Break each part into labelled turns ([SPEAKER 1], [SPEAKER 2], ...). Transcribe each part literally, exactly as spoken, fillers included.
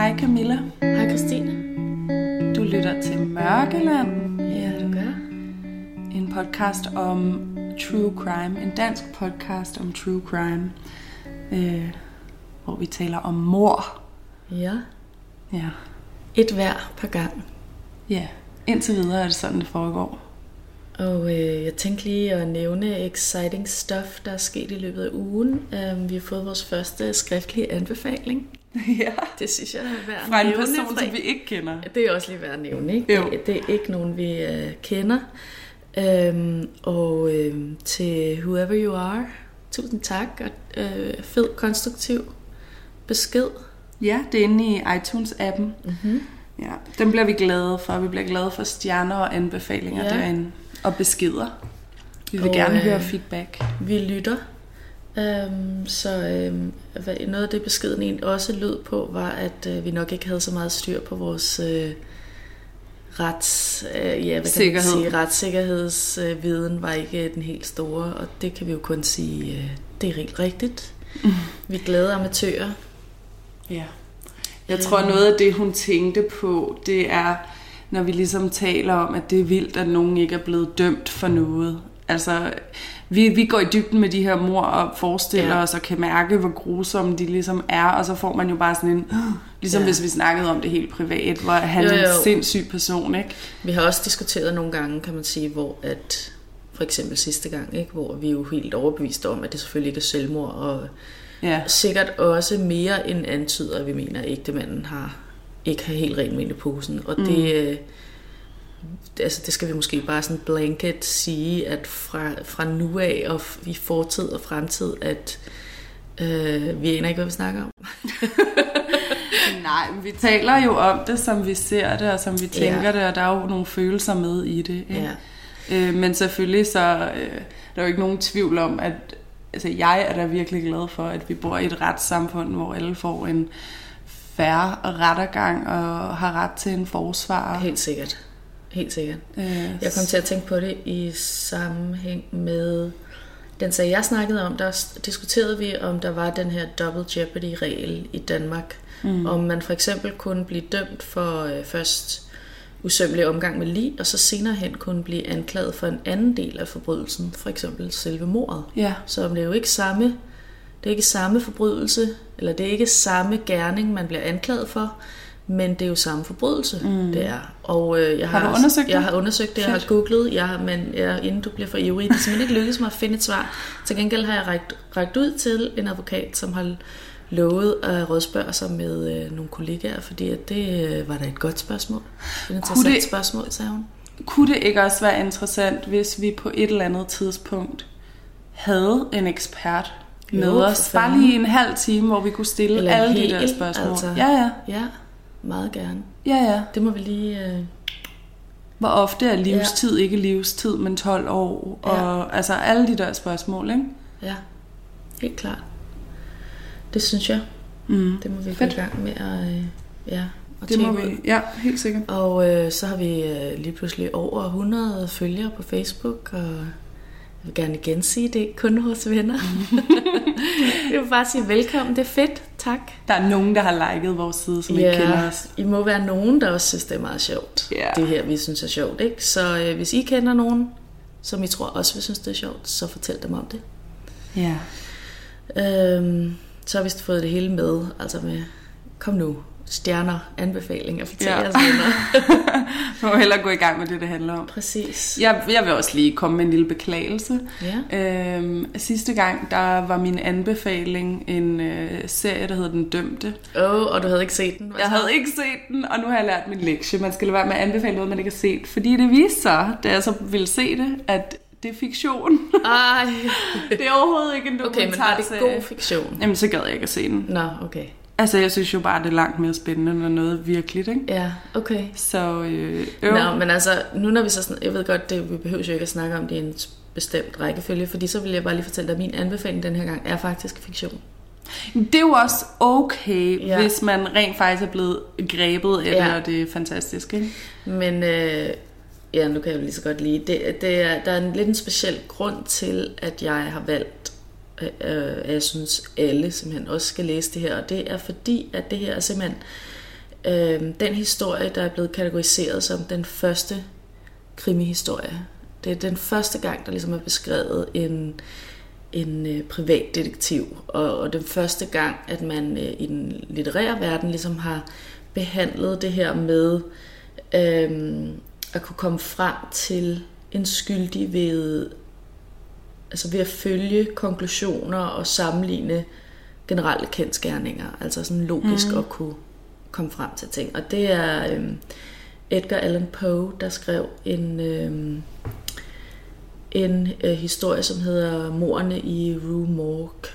[SPEAKER 1] Hej Camilla.
[SPEAKER 2] Hej Christine.
[SPEAKER 1] Du lytter til Mørkeland.
[SPEAKER 2] Ja, du gør.
[SPEAKER 1] En podcast om true crime. En dansk podcast om true crime. Øh, hvor vi taler om mord.
[SPEAKER 2] Ja.
[SPEAKER 1] Ja.
[SPEAKER 2] Et hver par gang.
[SPEAKER 1] Ja, indtil videre er det sådan, det foregår.
[SPEAKER 2] Og øh, jeg tænkte lige at nævne exciting stuff, der er sket i løbet af ugen. Um, vi har fået vores første skriftlige anbefaling.
[SPEAKER 1] Ja.
[SPEAKER 2] Det synes jeg er værd at
[SPEAKER 1] Fra en
[SPEAKER 2] nævne.
[SPEAKER 1] person, som vi ikke kender.
[SPEAKER 2] Det er også lige værd at nævne, ikke? Det, det er ikke nogen, vi uh, kender. Um, og uh, til whoever you are, tusind tak. Og uh, fed, konstruktiv besked.
[SPEAKER 1] Ja, det er inde i iTunes-appen.
[SPEAKER 2] Mm-hmm.
[SPEAKER 1] Ja, den bliver vi glade for. Vi bliver glade for stjerner og anbefalinger ja. derinde. Og beskeder. Vi vil og, gerne øh, høre feedback.
[SPEAKER 2] Vi lytter. Um, så um, noget af det beskeden egentlig også lød på, var, at uh, vi nok ikke havde så meget styr på vores uh, rets, uh, ja, hvad kan man sige, retssikkerhedsviden uh, var ikke den helt store, og det kan vi jo kun sige, uh, det er helt rigtigt. Mm. Vi er glade amatører.
[SPEAKER 1] Ja. Jeg tror noget af det, hun tænkte på, det er, når vi ligesom taler om, at det er vildt, at nogen ikke er blevet dømt for noget. Altså, vi, vi går i dybden med de her mord og forestiller ja. os og kan mærke, hvor grusomme de ligesom er, og så får man jo bare sådan en, ligesom ja. hvis vi snakkede om det helt privat, hvor han er en sindssyg person, ikke?
[SPEAKER 2] Vi har også diskuteret nogle gange, kan man sige, hvor at, for eksempel sidste gang, ikke, hvor vi er jo helt overbevist om, at det selvfølgelig ikke er selvmord, og ja. sikkert også mere end antyder, at vi mener, at ægtemanden har ikke har helt rent med i posen. Og det, mm. altså det skal vi måske bare sådan blanket sige, at fra, fra nu af og i fortid og fremtid, at øh, vi aner ikke, hvad vi snakker om.
[SPEAKER 1] Nej, men vi taler jo om det, som vi ser det, og som vi tænker ja. det, og der er jo nogle følelser med i det. Ikke? Ja. Øh, men selvfølgelig så øh, der er jo ikke nogen tvivl om, at altså, jeg er da virkelig glad for, at vi bor i et retssamfund, hvor alle får en fair rettergang og har ret til en forsvar.
[SPEAKER 2] Helt sikkert. Helt sikkert. Øh, jeg kom til at tænke på det i sammenhæng med den sag, jeg snakkede om. Der diskuterede vi, om der var den her double jeopardy-regel i Danmark. Mm. Om man for eksempel kunne blive dømt for øh, først usømmelig omgang med lig, og så senere hen kunne blive anklaget for en anden del af forbrydelsen, for eksempel selve mordet. Ja. Så det er jo ikke samme, det er ikke samme forbrydelse, eller det er ikke samme gerning, man bliver anklaget for, men det er jo samme forbrydelse, mm. det er. Og øh, jeg har,
[SPEAKER 1] har du undersøgt det?
[SPEAKER 2] Jeg har undersøgt det, jeg har googlet, jeg har, men jeg, inden du bliver for ivrig, det er simpelthen ikke lykkedes mig at finde et svar. Til gengæld har jeg rækt, rækt ud til en advokat, som har lovet at rådspørge sig med øh, nogle kollegaer, fordi at det øh, var da et godt spørgsmål. Et interessant det, spørgsmål, sagde hun.
[SPEAKER 1] Kunne det ikke også være interessant, hvis vi på et eller andet tidspunkt havde en ekspert jo, med os? Bare lige en halv time, hvor vi kunne stille eller alle de der spørgsmål. Altså,
[SPEAKER 2] ja, ja. Ja, meget gerne.
[SPEAKER 1] Ja, ja.
[SPEAKER 2] Det må vi lige... Øh...
[SPEAKER 1] Hvor ofte er livstid ja. ikke livstid, men tolv år? Ja. Og altså alle de der spørgsmål, ikke?
[SPEAKER 2] Ja, helt klart. Det synes jeg. Mm. Det må vi gå i gang med at, øh, ja, at
[SPEAKER 1] det må vi, ja, helt sikkert.
[SPEAKER 2] Og øh, så har vi øh, lige pludselig over hundrede følgere på Facebook, og jeg vil gerne igen sige, det er kun vores venner. Jeg vil bare sige velkommen, det er fedt, tak.
[SPEAKER 1] Der er nogen, der har liket vores side, som
[SPEAKER 2] ja,
[SPEAKER 1] ikke kender os.
[SPEAKER 2] I må være nogen, der også synes, det er meget sjovt. Yeah. Det her, vi synes er sjovt, ikke? Så øh, hvis I kender nogen, som I tror også vil synes, det er sjovt, så fortæl dem om det.
[SPEAKER 1] Ja.
[SPEAKER 2] Yeah. Øhm, Så har vi fået det hele med, altså med, kom nu, stjerner, anbefalinger, fortæl ja. jeres venner.
[SPEAKER 1] Nu må hellere gå i gang med det, det handler om.
[SPEAKER 2] Præcis.
[SPEAKER 1] Jeg, jeg vil også lige komme med en lille beklagelse.
[SPEAKER 2] Ja.
[SPEAKER 1] Øhm, sidste gang, der var min anbefaling en øh, serie, der hedder Den Dømte.
[SPEAKER 2] Åh, oh, og du havde ikke set den?
[SPEAKER 1] Jeg havde ikke set den, og nu har jeg lært min lektie. Man skal lade være med at anbefale noget, man ikke har set. Fordi det viste sig, da jeg så ville se det, at det er fiktion.
[SPEAKER 2] Ej.
[SPEAKER 1] Det er overhovedet ikke en dokumentar.
[SPEAKER 2] Okay, men var det god fiktion?
[SPEAKER 1] Jamen, så gad jeg ikke at se den.
[SPEAKER 2] Nå, okay.
[SPEAKER 1] Altså, jeg synes jo bare, det er langt mere spændende, når noget virkeligt, ikke?
[SPEAKER 2] Ja, okay.
[SPEAKER 1] Så, øh...
[SPEAKER 2] Nå, men altså, nu når vi så sådan, jeg ved godt, det, vi behøver jo ikke at snakke om det i en bestemt rækkefølge, fordi så vil jeg bare lige fortælle dig, at min anbefaling den her gang er faktisk fiktion.
[SPEAKER 1] Det er jo også okay, ja. hvis man rent faktisk er blevet grebet af det,
[SPEAKER 2] ja.
[SPEAKER 1] og det er fantastisk, ikke?
[SPEAKER 2] Men... Øh... Ja, nu kan jeg jo lige så godt lide. Det, det er, der er en lidt en speciel grund til, at jeg har valgt, øh, at jeg synes, alle simpelthen også skal læse det her. Og det er fordi, at det her er simpelthen øh, den historie, der er blevet kategoriseret som den første krimihistorie. Det er den første gang, der ligesom er beskrevet en, en øh, privatdetektiv, og, og den første gang, at man øh, i den litterære verden ligesom har behandlet det her med øh, at kunne komme frem til en skyldig ved, altså ved at følge konklusioner og sammenligne generelle kendsgerninger, altså sådan logisk mm. at kunne komme frem til ting. Og det er øh, Edgar Allan Poe, der skrev en øh, en øh, historie, som hedder Mordene i Rue Morgue.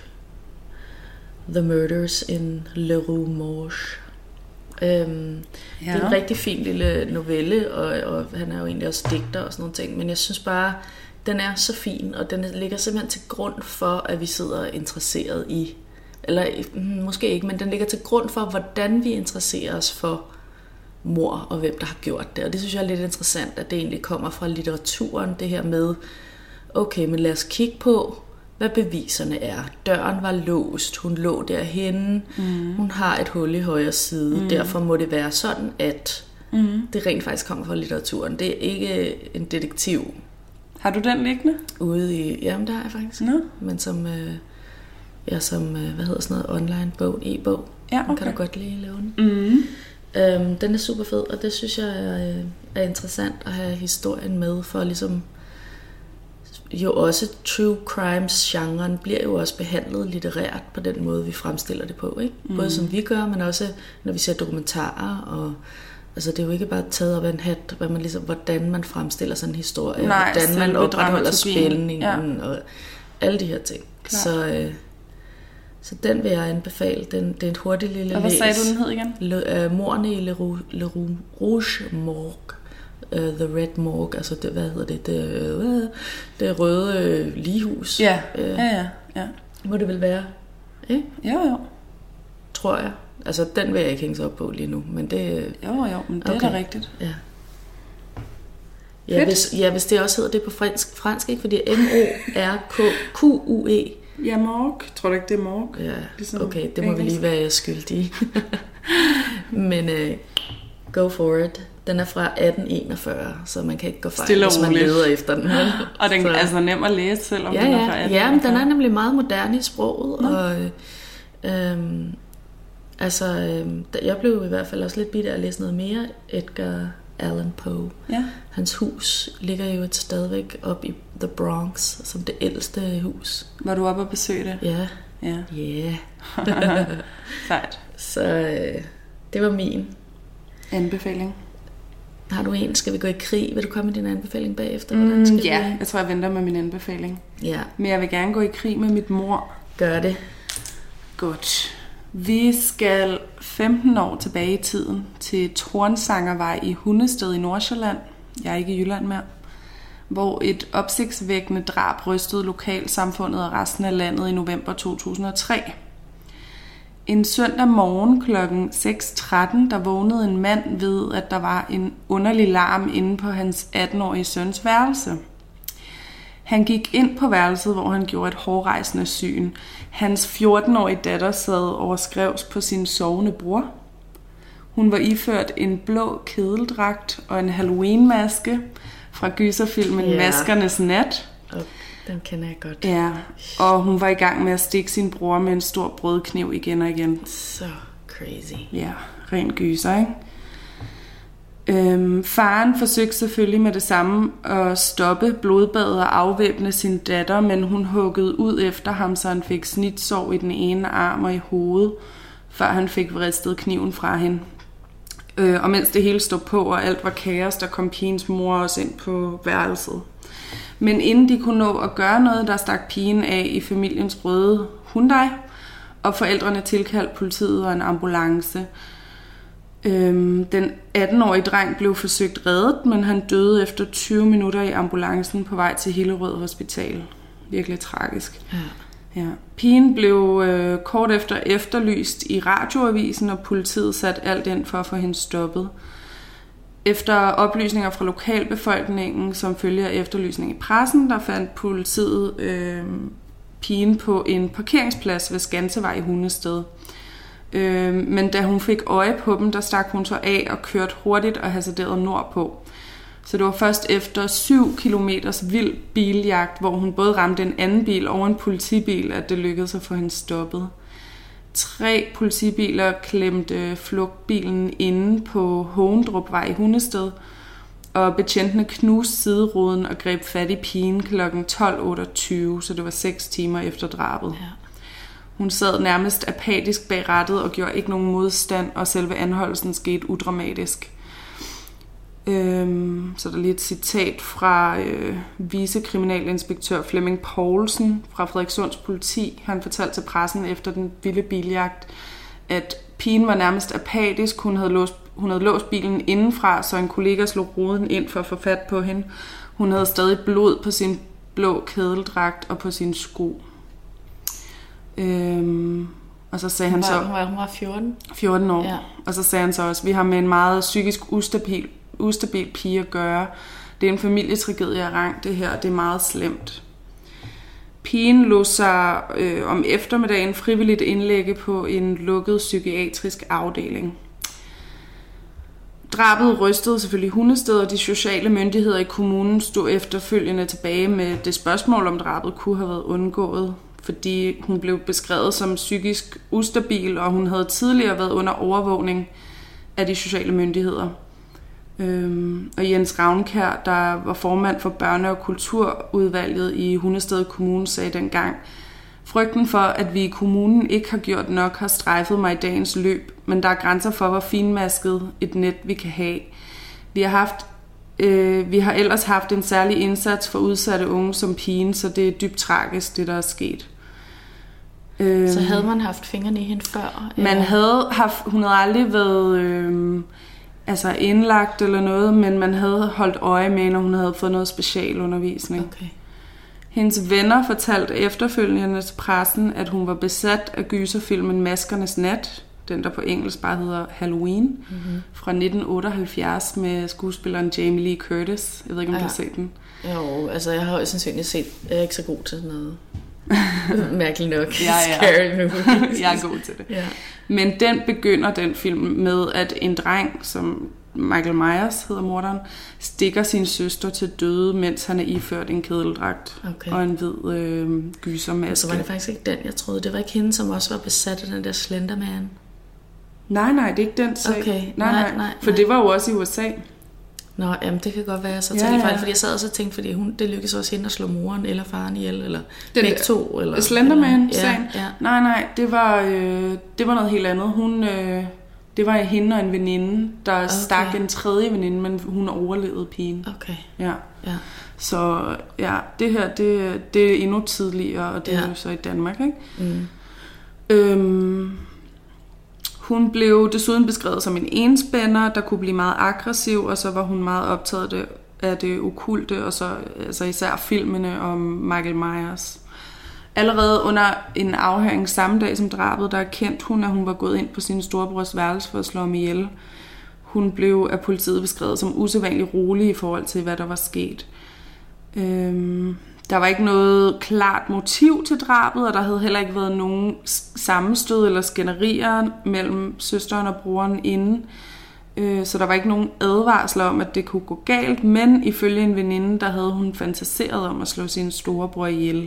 [SPEAKER 2] The Murders in Le Rue Morgue. Øhm, ja. Det er en rigtig fin lille novelle, og, og han er jo egentlig også digter og sådan nogle ting, men jeg synes bare, den er så fin, og den ligger simpelthen til grund for, at vi sidder interesseret i, eller måske ikke, men den ligger til grund for, hvordan vi interesserer os for mord, og hvem der har gjort det. Og det synes jeg er lidt interessant, at det egentlig kommer fra litteraturen, det her med, okay, men lad os kigge på, hvad beviserne er. Døren var låst, hun lå derhenne, mm. hun har et hul i højre side, mm. derfor må det være sådan, at mm. det rent faktisk kommer fra litteraturen. Det er ikke en detektiv.
[SPEAKER 1] Har du den liggende?
[SPEAKER 2] Ude i, jamen der har jeg faktisk.
[SPEAKER 1] No.
[SPEAKER 2] Men som, øh, ja, som øh, hvad hedder sådan noget, online bog, e-bog.
[SPEAKER 1] Ja, okay.
[SPEAKER 2] Kan du godt lige lave den.
[SPEAKER 1] Mm.
[SPEAKER 2] Øhm, den er super fed, og det synes jeg er, er interessant at have historien med, for ligesom jo også true crimes-genren bliver jo også behandlet litterært på den måde, vi fremstiller det på, ikke? Både mm. som vi gør, men også når vi ser dokumentarer, og altså det er jo ikke bare taget op af en hat, hvad man ligesom, hvordan man fremstiller sådan en historie,
[SPEAKER 1] Nej,
[SPEAKER 2] hvordan man opretholder spændingen, ja. Og alle de her ting. Klar. Så øh, så den vil jeg anbefale. Den, det er et hurtigt lille læs.
[SPEAKER 1] Og hvad sagde du, den hed igen?
[SPEAKER 2] Le, uh, Mordene i Le Rouge, Le Rouge Morgue. Uh, The Red Morgue, altså det, hvad hedder det? Det, uh, det røde uh, ligehus.
[SPEAKER 1] Ja, uh, ja, ja, ja.
[SPEAKER 2] Må det vel være? Ikke?
[SPEAKER 1] Jo, jo.
[SPEAKER 2] Tror jeg. Altså, den vil jeg ikke hænge sig op på lige nu, men det...
[SPEAKER 1] Jo, jo, men det okay. er da rigtigt.
[SPEAKER 2] Ja. Ja hvis, ja, hvis det også hedder det på fransk, fransk ikke? Fordi M O R Q U E.
[SPEAKER 1] Ja, morgue. Tror du ikke, det er morgue?
[SPEAKER 2] Ja, ligesom okay, det må engelsk. Vi lige være skyldige. Men uh, go for it. Den er fra atten enogfyrre, så man kan ikke gå fejl, hvis man leder efter den.
[SPEAKER 1] Og den er altså nem at læse, selvom
[SPEAKER 2] ja,
[SPEAKER 1] den er fra atten
[SPEAKER 2] enogfyrre. Ja, men den er nemlig meget moderne i sproget. Mm. Og, øhm, altså, øhm, jeg blev i hvert fald også lidt bidt af at læse noget mere Edgar Allan Poe. Ja. Hans hus ligger jo et stadigvæk op i The Bronx, som det ældste hus.
[SPEAKER 1] Var du oppe og besøge det?
[SPEAKER 2] Ja.
[SPEAKER 1] Ja.
[SPEAKER 2] Yeah.
[SPEAKER 1] Sejt.
[SPEAKER 2] Så øh, det var min
[SPEAKER 1] anbefaling.
[SPEAKER 2] Har du en? Skal vi gå i krig? Vil du komme med din anbefaling bagefter?
[SPEAKER 1] Mm, skal ja, vi... jeg tror, jeg venter med min anbefaling.
[SPEAKER 2] Ja.
[SPEAKER 1] Men jeg vil gerne gå i krig med mit mor.
[SPEAKER 2] Gør det.
[SPEAKER 1] Godt. Vi skal femten år tilbage i tiden til Tornsangervej i Hundested i Nordsjælland. Jeg er ikke i Jylland mere. Hvor et opsigtsvækkende drab rystede lokalsamfundet og resten af landet i november to tusind og tre. En søndag morgen klokken seks tretten, der vågnede en mand ved, at der var en underlig larm inde på hans atten-årige søns værelse. Han gik ind på værelset, hvor han gjorde et hårrejsende syn. Hans fjorten-årige datter sad overskrevs på sin sovende bror. Hun var iført en blå kedeldragt og en Halloween-maske fra gyserfilmen yeah. Maskernes Nat.
[SPEAKER 2] Oh, den kender jeg godt.
[SPEAKER 1] Ja, og hun var i gang med at stikke sin bror med en stor brødkniv igen og igen.
[SPEAKER 2] Så crazy.
[SPEAKER 1] Ja, ren gyser, ikke? Øhm, faren forsøgte selvfølgelig med det samme at stoppe blodbadet og afvæbne sin datter, men hun huggede ud efter ham, så han fik snitsår i den ene arm og i hovedet, før han fik vristet kniven fra hende. Øh, og mens det hele stod på, og alt var kaos, der kom pigens mor også ind på værelset. Men inden de kunne nå at gøre noget, der stak pigen af i familiens røde Hyundai, og forældrene tilkaldte politiet og en ambulance. Øhm, den atten-årige dreng blev forsøgt reddet, men han døde efter tyve minutter i ambulancen på vej til Hillerød Hospital. Virkelig tragisk.
[SPEAKER 2] Ja.
[SPEAKER 1] Ja. Pigen blev øh, kort efter efterlyst i radioavisen, og politiet satte alt ind for at få hende stoppet. Efter oplysninger fra lokalbefolkningen, som følger efterlysning i pressen, der fandt politiet øh, pigen på en parkeringsplads ved Skansevej i Hundested. Øh, men da hun fik øje på dem, der stak hun så af og kørte hurtigt og hasarderede nordpå. Så det var først efter syv kilometers vild biljagt, hvor hun både ramte en anden bil og en politibil, at det lykkedes at få hende stoppet. Tre politibiler klemte flugtbilen inde på Hågendrupvej i Hundested, og betjentene knuste sideruden og greb fat i pigen klokken tolv otteogtyve, så det var seks timer efter drabet. Ja. Hun sad nærmest apatisk bag rattet og gjorde ikke nogen modstand, og selve anholdelsen skete udramatisk. Øhm, så der er lige et citat fra øh, vicekriminalinspektør Flemming Poulsen fra Frederikssunds politi. Han fortalte til pressen efter den vilde biljagt, at pigen var nærmest apatisk. Hun havde låst, hun havde låst bilen indenfra, så en kollega slog ruden ind for at få fat på hende. Hun havde stadig blod på sin blå kædeldragt og på sine sko. Øhm, og så sagde han så...
[SPEAKER 2] Hun var, hun var fjorten?
[SPEAKER 1] fjorten år.
[SPEAKER 2] Ja.
[SPEAKER 1] Og så sagde han så også, vi har med en meget psykisk ustabil ustabil pige at gøre. Det er en familietragedie af rang, det her. Det er meget slemt. Pigen lod sig øh, om eftermiddagen frivilligt indlægge på en lukket psykiatrisk afdeling. Drabet rystede selvfølgelig Hundested, og de sociale myndigheder i kommunen stod efterfølgende tilbage med det spørgsmål, om drabet kunne have været undgået, fordi hun blev beskrevet som psykisk ustabil, og hun havde tidligere været under overvågning af de sociale myndigheder. Øhm, og Jens Ravnkær, der var formand for børne- og kulturudvalget i Hundested Kommune, sagde dengang: frygten for, at vi i kommunen ikke har gjort nok, har strejfet mig i dagens løb, men der er grænser for, hvor finmasket et net vi kan have. Vi har, haft, øh, vi har ellers haft en særlig indsats for udsatte unge som pigen, så det er dybt tragisk, det der er sket.
[SPEAKER 2] Så havde man haft fingrene i hende før?
[SPEAKER 1] Man havde haft, hun havde aldrig været... Øh, altså indlagt eller noget, men man havde holdt øje med, når hun havde fået noget specialundervisning. Okay. Hendes venner fortalte efterfølgende til pressen, at hun var besat af gyserfilmen Maskernes Nat, den der på engelsk bare hedder Halloween, mm-hmm. fra nitten otteoghalvfjerds med skuespilleren Jamie Lee Curtis. Jeg ved ikke, om ja. du har set den.
[SPEAKER 2] Jo, altså jeg har jo sandsynligt set, jeg er ikke så god til sådan noget. Mærkeligt nok.
[SPEAKER 1] Ja, ja.
[SPEAKER 2] Scary movies.
[SPEAKER 1] Jeg er god til det.
[SPEAKER 2] Ja.
[SPEAKER 1] Men den begynder, den film, med at en dreng, som Michael Myers hedder morderen, stikker sin søster til døde, mens han er iført en kædeldragt okay. og en hvid øh, gysermaske.
[SPEAKER 2] Så var det faktisk ikke den, jeg troede. Det var ikke hende, som også var besat af den der Slenderman.
[SPEAKER 1] Nej, nej, det er ikke den sag.
[SPEAKER 2] Okay.
[SPEAKER 1] Nej, nej, nej. For det var jo også i U S A.
[SPEAKER 2] Nå, jamen det kan godt være, så tager ja, ja. fejl, fordi jeg sad også og tænkte, fordi hun, det lykkedes også hende at slå moren eller faren ihjel, eller den, begge to. Eller,
[SPEAKER 1] Slenderman-sagen?
[SPEAKER 2] Ja, ja.
[SPEAKER 1] Nej, nej, det var, øh, det var noget helt andet. Hun, øh, det var hende og en veninde, der okay. stak en tredje veninde, men hun overlevede pigen.
[SPEAKER 2] Okay.
[SPEAKER 1] Ja.
[SPEAKER 2] ja.
[SPEAKER 1] Så ja, det her, det, det er endnu tidligere, og det ja. er jo så i Danmark, ikke? Mm. Øhm... Hun blev desuden beskrevet som en enspænder, der kunne blive meget aggressiv, og så var hun meget optaget af det okkulte, og så altså især filmene om Michael Myers. Allerede under en afhøring samme dag som drabet, der erkendte hun, at hun var gået ind på sin storebrors værelse for at slå ham ihjel. Hun blev af politiet beskrevet som usædvanligt rolig i forhold til, hvad der var sket. Øhm... Der var ikke noget klart motiv til drabet, og der havde heller ikke været nogen sammenstød eller skænderier mellem søsteren og broren inden. Så der var ikke nogen advarsler om, at det kunne gå galt, men ifølge en veninde, der havde hun fantaseret om at slå sin storebror ihjel.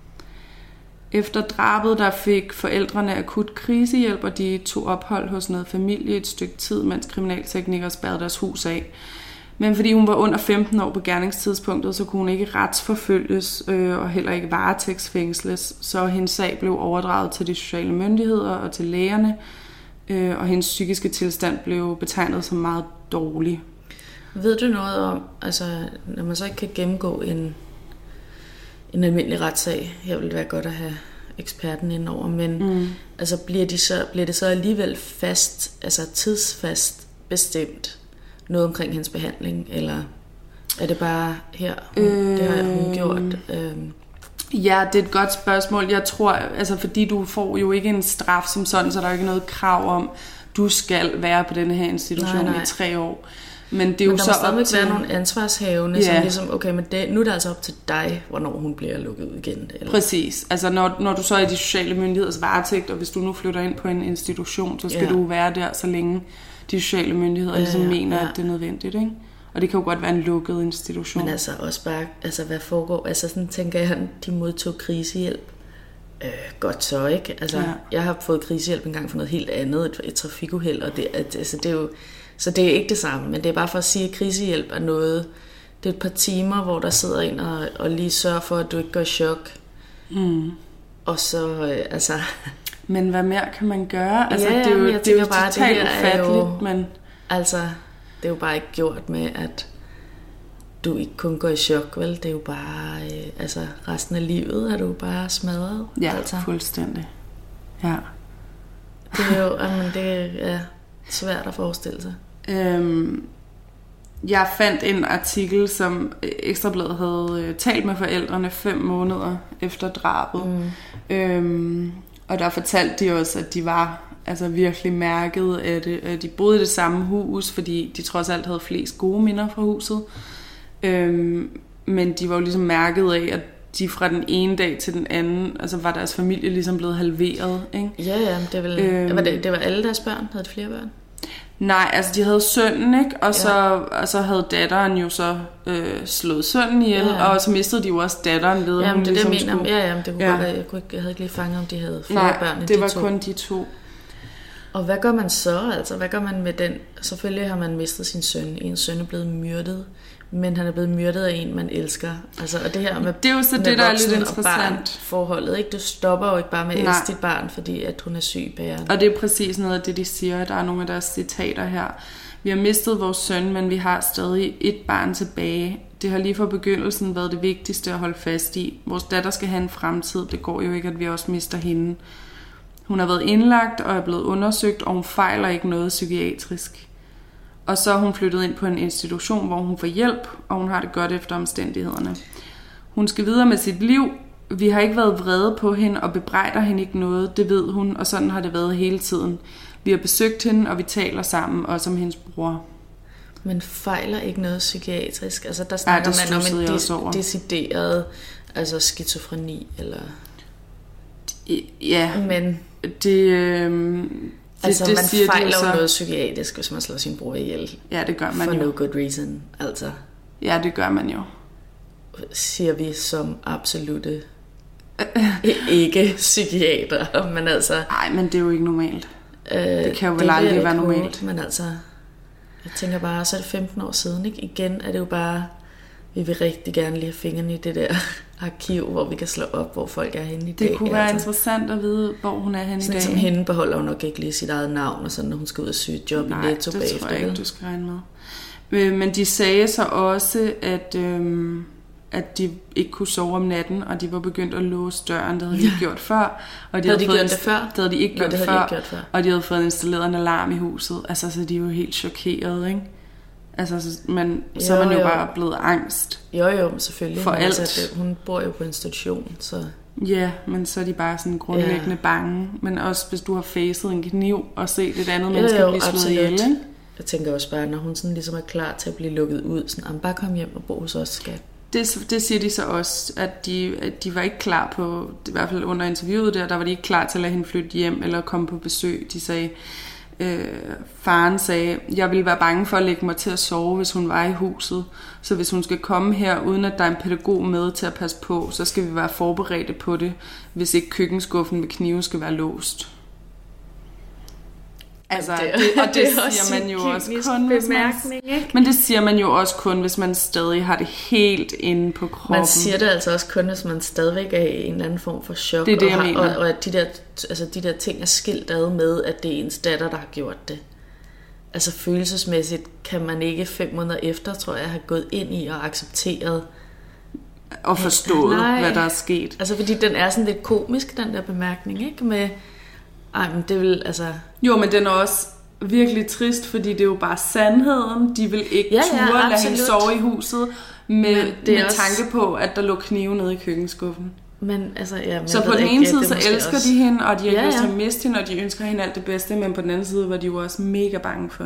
[SPEAKER 1] Efter drabet, der fik forældrene akut krisehjælp, og de tog ophold hos noget familie et stykke tid, mens kriminalteknikere spærrede deres hus af. Men fordi hun var under femten år på gerningstidspunktet, så kunne hun ikke retsforfølges øh, og heller ikke varetægtsfængsles. Så hendes sag blev overdraget til de sociale myndigheder og til lægerne, øh, og hendes psykiske tilstand blev betegnet som meget dårlig.
[SPEAKER 2] Ved du noget om, altså når man så ikke kan gennemgå en, en almindelig retssag, her ville det være godt at have eksperten indover, men mm. altså bliver, de så, bliver det så alligevel fast, altså tidsfast bestemt, noget omkring hendes behandling, eller er det bare her, hun, øh, det har hun gjort? Øh.
[SPEAKER 1] Ja, det er et godt spørgsmål. Jeg tror, altså fordi du får jo ikke en straf som sådan, så der er ikke noget krav om, du skal være på denne her institution nej, nej. i tre år. Men det er jo
[SPEAKER 2] men der
[SPEAKER 1] så
[SPEAKER 2] må stadigvæk
[SPEAKER 1] til...
[SPEAKER 2] være nogle ansvarshavende,
[SPEAKER 1] ja.
[SPEAKER 2] som ligesom, okay, men det, nu er det altså op til dig, hvornår hun bliver lukket ud igen. Eller?
[SPEAKER 1] Præcis. Altså når, når du så er i de sociale myndigheders varetægt, og hvis du nu flytter ind på en institution, så skal
[SPEAKER 2] ja.
[SPEAKER 1] du være der, så længe de sociale myndigheder ja, ligesom ja, mener, ja. at det er nødvendigt, ikke? Og det kan jo godt være en lukket institution.
[SPEAKER 2] Men altså også bare, altså hvad foregår? Altså sådan tænker jeg, de modtog krisehjælp. Øh, godt så, ikke? Altså, ja. jeg har fået krisehjælp engang for noget helt andet, et, et trafikuheld, og det, altså, det er jo, så det er ikke det samme, men det er bare for at sige, at krisehjælp er noget, det er et par timer, hvor der sidder en og, og lige sørger for, at du ikke går i chok.
[SPEAKER 1] Mm.
[SPEAKER 2] Og så, øh, altså...
[SPEAKER 1] Men hvad mere kan man gøre? Altså,
[SPEAKER 2] ja,
[SPEAKER 1] det er jo,
[SPEAKER 2] jeg
[SPEAKER 1] det er jo
[SPEAKER 2] bare,
[SPEAKER 1] totalt
[SPEAKER 2] det
[SPEAKER 1] ufatteligt,
[SPEAKER 2] jo,
[SPEAKER 1] men...
[SPEAKER 2] Altså, det er jo bare ikke gjort med, at du ikke kun går i chok, vel? Det er jo bare, øh, altså resten af livet er du bare smadret.
[SPEAKER 1] Ja,
[SPEAKER 2] altså.
[SPEAKER 1] fuldstændig. Ja.
[SPEAKER 2] Det er jo, jamen, det er ja, svært at forestille sig.
[SPEAKER 1] Øhm, jeg fandt en artikel, som Ekstra Bladet havde øh, talt med forældrene fem måneder efter drabet. Mm. Øhm, og der fortalte de også, at de var altså virkelig mærket af det. At de boede i det samme hus, fordi de trods alt havde flest gode minder fra huset. Øhm, men de var jo ligesom mærket af, at de fra den ene dag til den anden, altså var deres familie ligesom blevet halveret, ikke?
[SPEAKER 2] Ja, ja, det, vel, øhm, var det, det var alle deres børn? Havde de flere børn?
[SPEAKER 1] Nej, altså de havde sønnen, ikke? Og, ja. så, og så havde datteren jo så øh, slået sønnen ihjel, ja. Og så mistede de jo også datteren ved,
[SPEAKER 2] ja,
[SPEAKER 1] hun
[SPEAKER 2] det
[SPEAKER 1] ligesom
[SPEAKER 2] det, jeg mener.
[SPEAKER 1] skulle...
[SPEAKER 2] Ja, ja, det kunne ja. Godt, jeg, kunne ikke, jeg havde ikke lige fanget, om de havde flere
[SPEAKER 1] Nej,
[SPEAKER 2] børn end
[SPEAKER 1] det
[SPEAKER 2] de
[SPEAKER 1] var
[SPEAKER 2] to.
[SPEAKER 1] kun de to.
[SPEAKER 2] Og hvad gør man så? Altså, hvad gør man med den? Selvfølgelig har man mistet sin søn. En søn er blevet myrdet, men han er blevet myrdet af en, man elsker. Altså, og det her med,
[SPEAKER 1] det er jo så det, der er lidt interessant.
[SPEAKER 2] Forholdet, ikke? Du stopper jo ikke bare med at elske dit barn, fordi at hun er syg bæren.
[SPEAKER 1] Og det er præcis noget af det, de siger. Der er nogle af deres citater her. Vi har mistet vores søn, men vi har stadig et barn tilbage. Det har lige fra begyndelsen været det vigtigste at holde fast i. Vores datter skal have en fremtid. Det går jo ikke, at vi også mister hende. Hun har været indlagt og er blevet undersøgt, og hun fejler ikke noget psykiatrisk. Og så er hun flyttet ind på en institution, hvor hun får hjælp, og hun har det godt efter omstændighederne. Hun skal videre med sit liv. Vi har ikke været vrede på hende og bebrejder hende ikke noget, det ved hun, og sådan har det været hele tiden. Vi har besøgt hende, og vi taler sammen, også om hendes bror.
[SPEAKER 2] Men fejler ikke noget psykiatrisk? Altså der snakker
[SPEAKER 1] Ej,
[SPEAKER 2] man om en des- decideret altså skizofreni, eller...
[SPEAKER 1] Ja,
[SPEAKER 2] men
[SPEAKER 1] det... Øh... Det,
[SPEAKER 2] altså,
[SPEAKER 1] det
[SPEAKER 2] man
[SPEAKER 1] siger
[SPEAKER 2] fejler
[SPEAKER 1] de
[SPEAKER 2] jo
[SPEAKER 1] så...
[SPEAKER 2] noget psykiatrisk, hvis man slår sin bror ihjel.
[SPEAKER 1] Ja, det gør man
[SPEAKER 2] for
[SPEAKER 1] jo.
[SPEAKER 2] For no good reason, altså.
[SPEAKER 1] Ja, det gør man jo.
[SPEAKER 2] Siger vi som absolutte ikke-psykiater, men altså...
[SPEAKER 1] Nej, men det er jo ikke normalt.
[SPEAKER 2] Øh,
[SPEAKER 1] det kan jo vel aldrig være normalt.
[SPEAKER 2] Men altså, jeg tænker bare, så er det femten år siden, ikke? Igen er det jo bare, vi vil rigtig gerne lige have fingrene i det der arkiv, hvor vi kan slå op, hvor folk er henne i
[SPEAKER 1] det
[SPEAKER 2] dag.
[SPEAKER 1] Det kunne være
[SPEAKER 2] altså.
[SPEAKER 1] Interessant at vide, hvor hun er henne
[SPEAKER 2] sådan
[SPEAKER 1] i dag.
[SPEAKER 2] Sådan som hende beholder hun nok ikke lige sit eget navn, og sådan, når hun skal ud og søge et job
[SPEAKER 1] Nej,
[SPEAKER 2] i Netto bagefter.
[SPEAKER 1] Nej, det tror jeg ikke, du skal regne med. Men de sagde så også, at, øhm, at de ikke kunne sove om natten, og de var begyndt at låse døren. Det havde de ikke gjort før. Og de
[SPEAKER 2] havde,
[SPEAKER 1] havde
[SPEAKER 2] de gjort det før?
[SPEAKER 1] Det havde de ikke gjort,
[SPEAKER 2] Nå, det
[SPEAKER 1] før,
[SPEAKER 2] havde de ikke gjort før.
[SPEAKER 1] Og de havde fået installeret en alarm i huset. Altså, så de er jo helt chokerede, ikke? Altså, så, man, jo, så er man jo, jo bare blevet angst.
[SPEAKER 2] Jo, jo, selvfølgelig.
[SPEAKER 1] For
[SPEAKER 2] men
[SPEAKER 1] alt.
[SPEAKER 2] Altså, det, hun bor jo på institution, så...
[SPEAKER 1] Ja, men så er de bare sådan grundlæggende ja. bange. Men også hvis du har facet en kniv og set et andet menneske blive slået ihjel, ikke?
[SPEAKER 2] Jeg tænker også bare, når hun sådan ligesom er klar til at blive lukket ud, sådan, bare kom hjem og bo hos os, skat.
[SPEAKER 1] Det, det siger de så også, at de, at de var ikke klar på, i hvert fald under interviewet der, der var de ikke klar til at lade hende flytte hjem eller komme på besøg. De sagde, øh, faren sagde, jeg ville være bange for at lægge mig til at sove, hvis hun var i huset. Så hvis hun skal komme her, uden at der er en pædagog med til at passe på, så skal vi være forberedte på det, hvis ikke køkkenskuffen med knive skal være låst. Altså, det, det, og det, det siger man jo også kun, hvis man, men det siger man jo også kun, hvis man stadig har det helt inde på kroppen.
[SPEAKER 2] Man siger det altså også kun, hvis man stadigvæk er i en eller anden form for chok.
[SPEAKER 1] Det er det,
[SPEAKER 2] og,
[SPEAKER 1] jeg
[SPEAKER 2] har,
[SPEAKER 1] mener.
[SPEAKER 2] Og, og at de der, altså de der ting er skilt ad med, at det er ens datter, der har gjort det. Altså følelsesmæssigt kan man ikke fem måneder efter, tror jeg, have gået ind i og accepteret.
[SPEAKER 1] Og forstået,
[SPEAKER 2] Nej.
[SPEAKER 1] hvad der er sket.
[SPEAKER 2] Altså fordi den er sådan lidt komisk, den der bemærkning, ikke? Med... Ej, men det vil, altså...
[SPEAKER 1] Jo, men den er også virkelig trist, fordi det er jo bare sandheden. De vil ikke
[SPEAKER 2] ja, ja,
[SPEAKER 1] ture lade hende sove i huset med, med også... tanke på, at der lå knive nede i køkkenskuffen.
[SPEAKER 2] Men, altså, ja, men
[SPEAKER 1] så på den ene
[SPEAKER 2] ikke,
[SPEAKER 1] side, så elsker også... de hende, og de har
[SPEAKER 2] ja,
[SPEAKER 1] lyst til
[SPEAKER 2] ja.
[SPEAKER 1] at miste hende, og de ønsker hende alt det bedste, men på den anden side var de jo også mega bange for hende.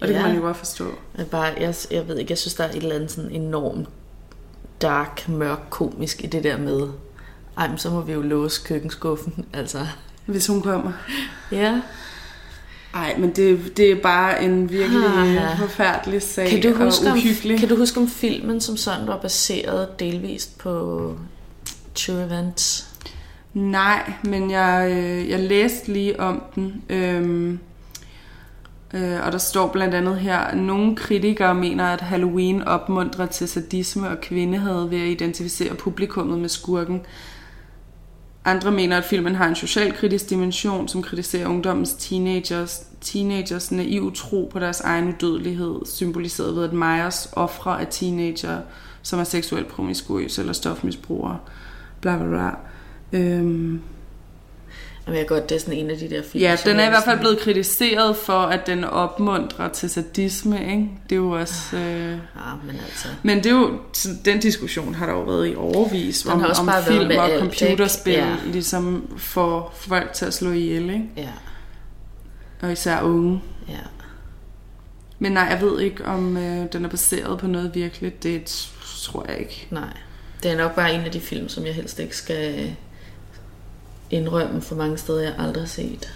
[SPEAKER 1] Og det ja. kan man jo godt forstå.
[SPEAKER 2] Jeg, bare, jeg, jeg ved ikke, jeg synes, der er et eller andet sådan enormt dark, mørk, komisk i det der med, ej, men så må vi jo låse køkkenskuffen, altså.
[SPEAKER 1] Hvis hun kommer.
[SPEAKER 2] Ja.
[SPEAKER 1] Ej, men det, det er bare en virkelig ah, ja. forfærdelig sag kan du huske og uhyggelig.
[SPEAKER 2] Om, kan du huske om filmen, som sådan var baseret delvist på true events?
[SPEAKER 1] Nej, men jeg, øh, jeg læste lige om den, øhm, øh, og der står blandt andet her, nogle kritikere mener, at Halloween opmuntrer til sadisme og kvindehad ved at identificere publikummet med skurken. Andre mener, at filmen har en socialkritisk dimension, som kritiserer ungdommens teenagers, teenagers naiv tro på deres egen udødelighed, symboliseret ved, at Myers ofre er teenager, som er seksuelt promiskuøse eller stofmisbrugere. Bla bla bla. Øhm.
[SPEAKER 2] Jamen, jeg godt, det er sådan en af de der film.
[SPEAKER 1] Ja, den er i hvert fald blevet kritiseret for, at den opmuntrer til sadisme, ikke? Det er jo også... Øh...
[SPEAKER 2] Ja, men altså...
[SPEAKER 1] Men det er jo... Den diskussion har der jo været i overvis, om, om film og computerspil, ja. ligesom får folk til at slå ihjel, ikke?
[SPEAKER 2] Ja.
[SPEAKER 1] Og især unge.
[SPEAKER 2] Ja.
[SPEAKER 1] Men nej, jeg ved ikke, om øh, den er baseret på noget virkeligt. Det tror jeg ikke.
[SPEAKER 2] Nej. Det er nok bare en af de film, som jeg helst ikke skal indrømme for mange steder, jeg aldrig har set.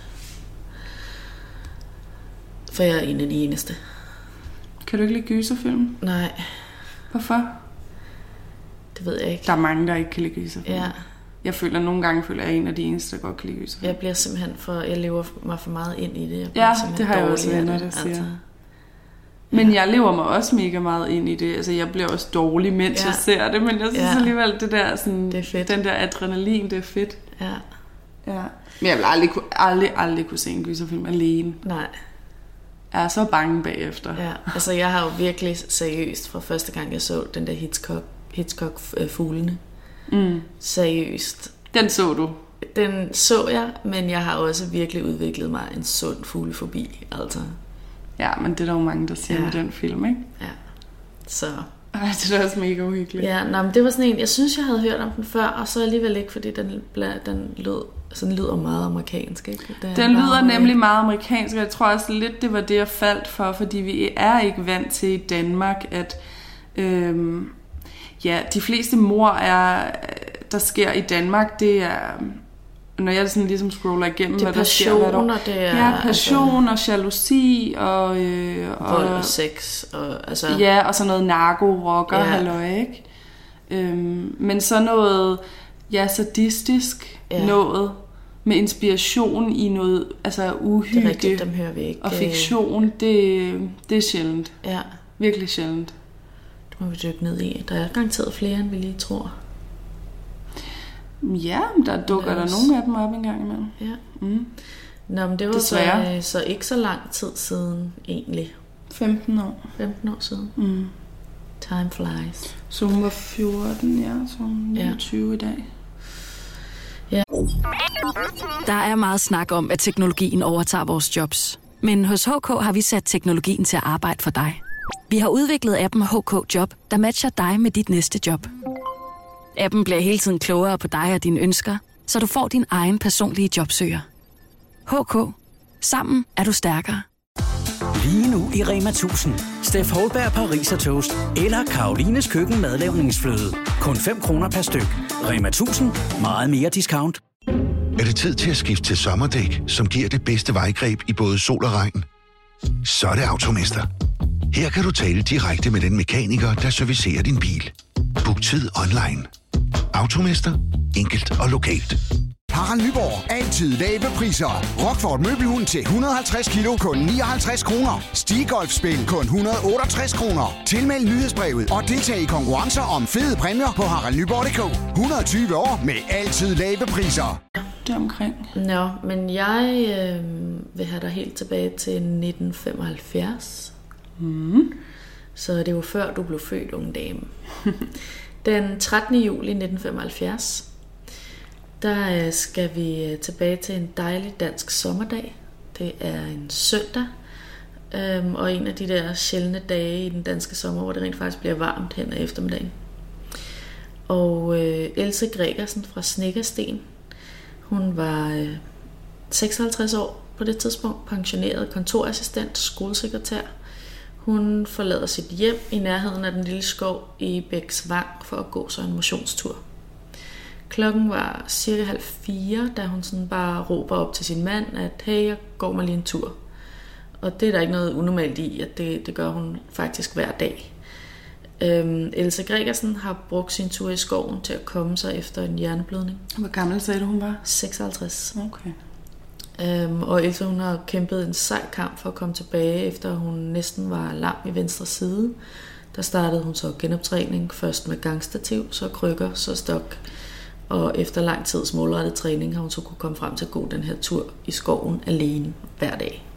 [SPEAKER 2] For jeg er en af de eneste.
[SPEAKER 1] Kan du ikke lide gyserfilm?
[SPEAKER 2] Nej.
[SPEAKER 1] Hvorfor?
[SPEAKER 2] Det ved jeg ikke.
[SPEAKER 1] Der er mange, der ikke kan lide gyserfilm.
[SPEAKER 2] Ja.
[SPEAKER 1] Jeg føler, nogle gange føler jeg, en af de eneste, der godt kan lide gyserfilm.
[SPEAKER 2] Jeg bliver simpelthen for... Jeg lever mig for meget ind i det. Jeg
[SPEAKER 1] ja, det har jeg også venner, der siger. Altså. Men jeg lever mig også mega meget ind i det. Altså, jeg bliver også dårlig, mens ja. jeg ser det. Men jeg synes ja. alligevel, det der, sådan,
[SPEAKER 2] det er fedt.
[SPEAKER 1] Den der adrenalin, det er fedt.
[SPEAKER 2] Ja.
[SPEAKER 1] Ja. Men jeg vil aldrig, aldrig, aldrig kunne se en gyserfilm alene.
[SPEAKER 2] Nej.
[SPEAKER 1] Jeg er så bange bagefter.
[SPEAKER 2] Ja. Altså, jeg har jo virkelig seriøst fra første gang, jeg så den der Hitchcock, Hitchcock-fuglene.
[SPEAKER 1] Mm.
[SPEAKER 2] Seriøst.
[SPEAKER 1] Den så du?
[SPEAKER 2] Den så jeg, men jeg har også virkelig udviklet mig en sund fuglefobi, altså.
[SPEAKER 1] Ja, men det er der jo mange, der siger ja. med den film, ikke?
[SPEAKER 2] Ja, så...
[SPEAKER 1] Ej, det er også mega uhyggeligt.
[SPEAKER 2] Ja, nå, men det var sådan en, jeg synes, jeg havde hørt om den før, og så alligevel ikke, fordi den, den lød, sådan lyder meget amerikansk, ikke? Den,
[SPEAKER 1] den lyder nemlig meget amerikansk, og jeg tror også lidt, det var det, jeg faldt for, fordi vi er ikke vant til i Danmark, at øhm, ja, de fleste mord, er, der sker i Danmark, det er... Når jeg sådan ligesom scroller igennem,
[SPEAKER 2] det er passion, hvad der sker,
[SPEAKER 1] og det er... Ja, passion altså, og jalousi og... Øh,
[SPEAKER 2] vold og, og sex. Og, altså,
[SPEAKER 1] ja, og så noget narko-rocker, ja. halløj, ikke? Øhm, men så noget, ja, sadistisk ja. noget med inspiration i noget, altså uhygge.
[SPEAKER 2] Det er rigtigt, dem hører vi ikke.
[SPEAKER 1] Og fiktion, det, det er sjældent.
[SPEAKER 2] Ja.
[SPEAKER 1] Virkelig sjældent.
[SPEAKER 2] Det må vi dykke ned i. Der er garanteret flere, end vi lige tror.
[SPEAKER 1] Ja, der dukker der nogle af dem op en gang imellem.
[SPEAKER 2] Ja.
[SPEAKER 1] Mm.
[SPEAKER 2] Nå, men det var så, så ikke så lang tid siden egentlig.
[SPEAKER 1] femten år.
[SPEAKER 2] femten år siden.
[SPEAKER 1] Mm.
[SPEAKER 2] Time flies.
[SPEAKER 1] Så hun var fjorten, ja. Så hun er tyve ja. i dag.
[SPEAKER 2] Ja.
[SPEAKER 3] Der er meget snak om, at teknologien overtager vores jobs. Men hos H K har vi sat teknologien til at arbejde for dig. Vi har udviklet appen H K Job, der matcher dig med dit næste job. Appen bliver hele tiden klogere på dig og dine ønsker, så du får din egen personlige jobsøger. H K. Sammen er du stærkere.
[SPEAKER 4] Lige nu i Rema tusind. Steff Holberg Pariser Toast eller Karolines Køkken madlavningsfløde. Kun fem kroner per styk. Rema tusind. Meget mere discount.
[SPEAKER 5] Er det tid til at skifte til sommerdæk, som giver det bedste vejgreb i både sol og regn? Så er det Automester. Her kan du tale direkte med den mekaniker, der servicerer din bil. Book tid online. Automester. Enkelt og lokalt.
[SPEAKER 6] Harald Nyborg. Altid lave priser. Rockford Møbelhund til et hundrede og halvtreds kilo kun nioghalvtreds kroner. Stigolfspil kun et hundrede og otteogtres kroner. Tilmeld nyhedsbrevet og deltag i konkurrencer om fede præmier på harald nyborg punktum d k. et hundrede og tyve år med altid lave priser.
[SPEAKER 1] Det omkring.
[SPEAKER 2] Nå, men jeg øh, vil have dig helt tilbage til nitten femoghalvfjerds.
[SPEAKER 1] Mm.
[SPEAKER 2] Så det var før du blev født, unge dame. Den trettende juli nitten femoghalvfjerds, der skal vi tilbage til en dejlig dansk sommerdag. Det er en søndag, øhm, og en af de der sjældne dage i den danske sommer, hvor det rent faktisk bliver varmt hen ad eftermiddagen. Og øh, Else Gregersen fra Snekkersten, hun var øh, seksoghalvtreds år på det tidspunkt, pensioneret kontorassistent, skolesekretær Hun forlader sit hjem i nærheden af den lille skov i Bæks Vang for at gå sig en motionstur. Klokken var cirka halv fire, da hun sådan bare råber op til sin mand, at hey, jeg går mig lige en tur. Og det er der ikke noget unormalt i, at det, det gør hun faktisk hver dag. Øhm, Else Gregersen har brugt sin tur i skoven til at komme sig efter en hjerneblødning.
[SPEAKER 1] Hvor gammel sagde du, hun var?
[SPEAKER 2] seksoghalvtreds.
[SPEAKER 1] Okay.
[SPEAKER 2] Øhm, og Else hun har kæmpet en sej kamp for at komme tilbage, efter hun næsten var lam i venstre side. Der startede hun så genoptræning, først med gangstativ, så krykker, så stok. Og efter lang tids målrettet træning har hun så kunne komme frem til at gå den her tur i skoven alene hver dag.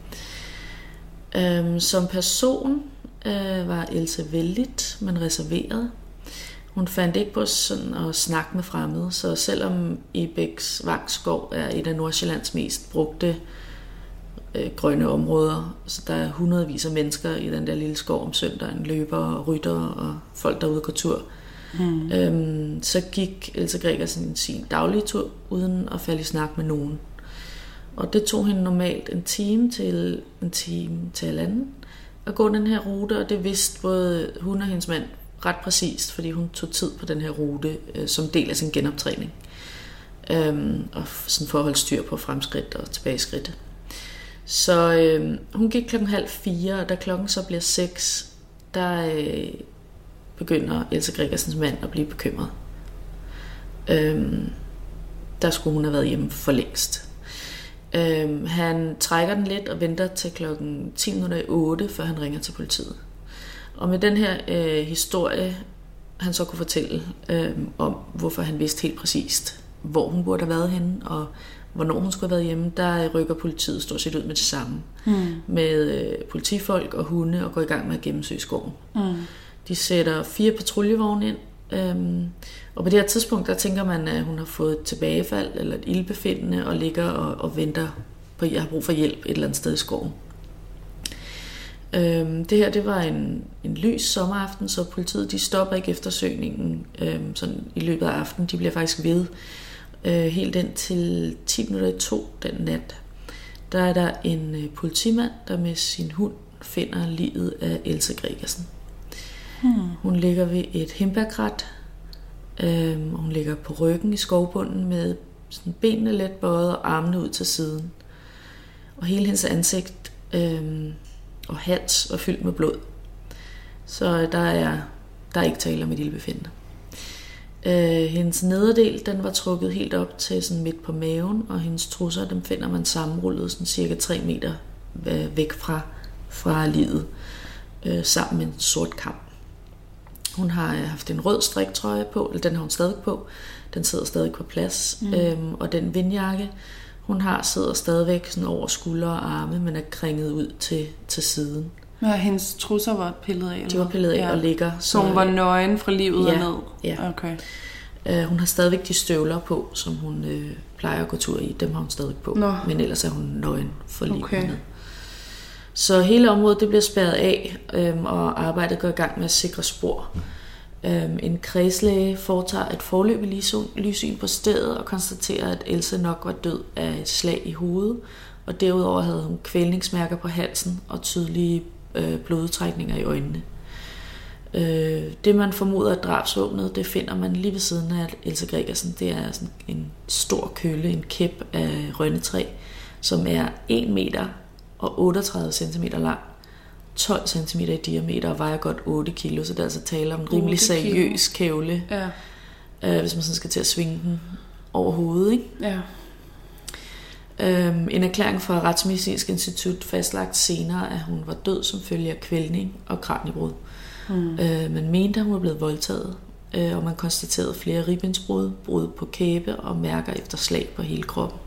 [SPEAKER 2] Øhm, som person øh, var Else vældigt, men reserveret. Hun fandt ikke på sådan at snakke med fremmede, så selvom Ibæks Vang skov er et af Nordsjællands mest brugte øh, grønne områder, så der er hundredvis af mennesker i den der lille skov om søndagen, løbere, ryttere og folk der ude går tur. Hmm. Øhm, så gik Else Gregersen sin daglige tur uden at falde i snak med nogen. Og det tog hende normalt en time til en time til halvanden at gå den her rute, og det vidste både hun og hendes mand ret præcist, fordi hun tog tid på den her rute øh, som del af sin genoptræning. Øhm, og sådan for at holde styr på fremskridt og tilbageskridt. Så øh, hun gik klokken halv fire, og da klokken så bliver seks, der øh, begynder Else Gregersens mand at blive bekymret. Øhm, der skulle hun have været hjemme for længst. Øhm, han trækker den lidt og venter til klokken ti minutter i otte, før han ringer til politiet. Og med den her øh, historie, han så kunne fortælle øh, om, hvorfor han vidste helt præcist, hvor hun burde have været henne, og hvornår hun skulle have været hjemme, der rykker politiet stort set ud med det samme. Mm. Med øh, politifolk og hunde og går i gang med at gennemsøge skoven. Mm. De sætter fire patruljevogne ind, øhm, og på det her tidspunkt, der tænker man, at hun har fået et tilbagefald eller et ildbefindende, og ligger og, og venter på, at jeg har brug for hjælp et eller andet sted i skoven. Øhm, det her, det var en, en lys sommeraften, så politiet, de stopper ikke eftersøgningen øhm, sådan i løbet af aftenen. De bliver faktisk ved øh, helt ind til ti minutter i to den nat. Der er der en øh, politimand, der med sin hund finder liget af Else Gregersen. Hmm. Hun ligger ved et hindbærkrat. Øhm, hun ligger på ryggen i skovbunden med sådan benene let bøjet og armene ud til siden. Og hele hendes ansigt øhm, og hals var fyldt med blod. Så der er, der er ikke tale om et ildbefindende. Øh, hendes nederdel, den var trukket helt op til sådan midt på maven, og hendes trusser, dem finder man sammenrullet sådan cirka tre meter væk fra, fra liget, øh, sammen med en sort kam. Hun har haft en rød striktrøje på, eller den har hun stadig på. Den sidder stadig på plads. Mm. Øhm, og den vindjakke, hun har, sidder stadigvæk sådan over skuldre og arme, men er kringet ud til, til siden.
[SPEAKER 1] Ja, hendes trusser var pillet af? Eller?
[SPEAKER 2] De var pillet af ja. og ligger.
[SPEAKER 1] Så, så hun var nøgen fra livet
[SPEAKER 2] ja,
[SPEAKER 1] og ned?
[SPEAKER 2] Ja.
[SPEAKER 1] Okay.
[SPEAKER 2] Øh, hun har stadigvæk de støvler på, som hun øh, plejer at gå tur i. Dem har hun stadig på. Nå. Men ellers er hun nøgen for livet okay. ned. Så hele området det bliver spærret af, øhm, og arbejdet går i gang med at sikre spor. Øhm, en kredslæge foretager et foreløbigt lyssyn på stedet og konstaterer, at Else nok var død af et slag i hovedet, og derudover havde hun kvælningsmærker på halsen og tydelige øh, blodudtrækninger i øjnene. Øh, det man formoder er drabsvåbnet, det finder man lige ved siden af Else Gregersen. Det er sådan en stor kølle, en kæp af rønnetræ, som er en meter og otteogtredive centimeter lang, tolv centimeter i diameter og vejer godt otte kilo, så det er altså tale om en rimelig seriøs kævle, ja. øh, hvis man sådan skal til at svinge den over hovedet. Ikke?
[SPEAKER 1] Ja.
[SPEAKER 2] Øhm, en erklæring fra Retsmedicinsk Institut fastlagt senere, at hun var død som følge af kvælning og kraniebrud. Mm. Øh, man mente, at hun var blevet voldtaget, øh, og man konstaterede flere ribbensbrud, brud på kæbe og mærker efter slag på hele kroppen.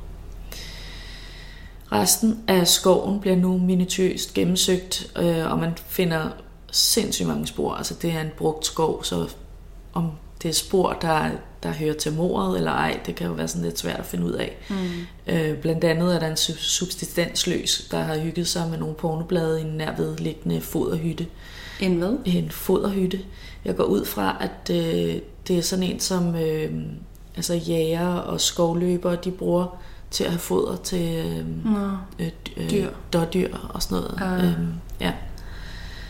[SPEAKER 2] Resten af skoven bliver nu minutiøst gennemsøgt, øh, og man finder sindssygt mange spor. Altså det er en brugt skov, så om det er spor, der, der hører til mordet eller ej, det kan jo være sådan lidt svært at finde ud af. Mm. Øh, blandt andet er der en subsistensløs, der har hygget sig med nogle pornoblade i en nærvedliggende foderhytte.
[SPEAKER 1] En hvad? En
[SPEAKER 2] foderhytte. Jeg går ud fra, at øh, det er sådan en, som øh, altså jæger og skovløbere, de bruger til at have foder til øh, øh, øh, dyr. dårdyr og sådan noget. Uh. Øhm, ja.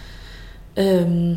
[SPEAKER 2] Øhm,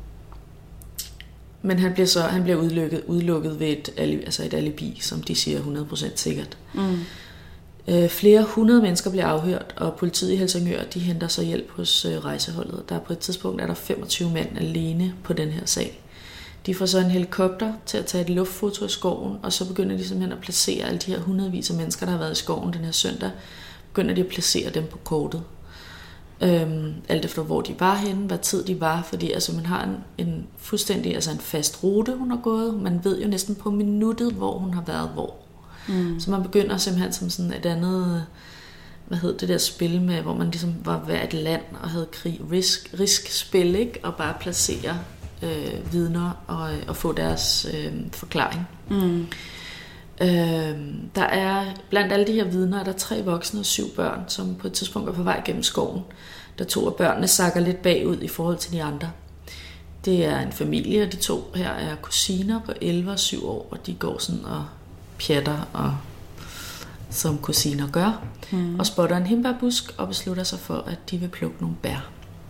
[SPEAKER 2] men han bliver så han bliver udelukket, udelukket ved et alibi, altså et alibi, som de siger hundrede procent sikkert. Mm. Øh, flere hundrede mennesker bliver afhørt, og politiet i Helsingør, de henter så hjælp hos øh, rejseholdet. Der er på et tidspunkt er der femogtyve mænd alene på den her sag. De får så en helikopter til at tage et luftfoto af skoven, og så begynder de simpelthen at placere alle de her hundredvis af mennesker, der har været i skoven den her søndag, begynder de at placere dem på kortet. Øhm, alt efter hvor de var henne, hvad tid de var, fordi altså, man har en, en fuldstændig altså en fast rute, hun har gået. Man ved jo næsten på minuttet, hvor hun har været hvor. Mm. Så man begynder simpelthen som sådan et andet, hvad hed det der spil med, hvor man ligesom var hver et land og havde krig, risk, risk-spil, ikke? Og bare placere øh, vidner og, og få deres øh, forklaring. Mm. Øh, der er blandt alle de her vidner, er der tre voksne og syv børn, som på et tidspunkt er på vej gennem skoven. Der to af børnene sakker lidt bagud i forhold til de andre. Det er en familie, og de to her er kusiner på elleve og syv år, og de går sådan og pjatter, og, som kusiner gør, mm. og spotter en hindbærbusk og beslutter sig for, at de vil plukke nogle bær.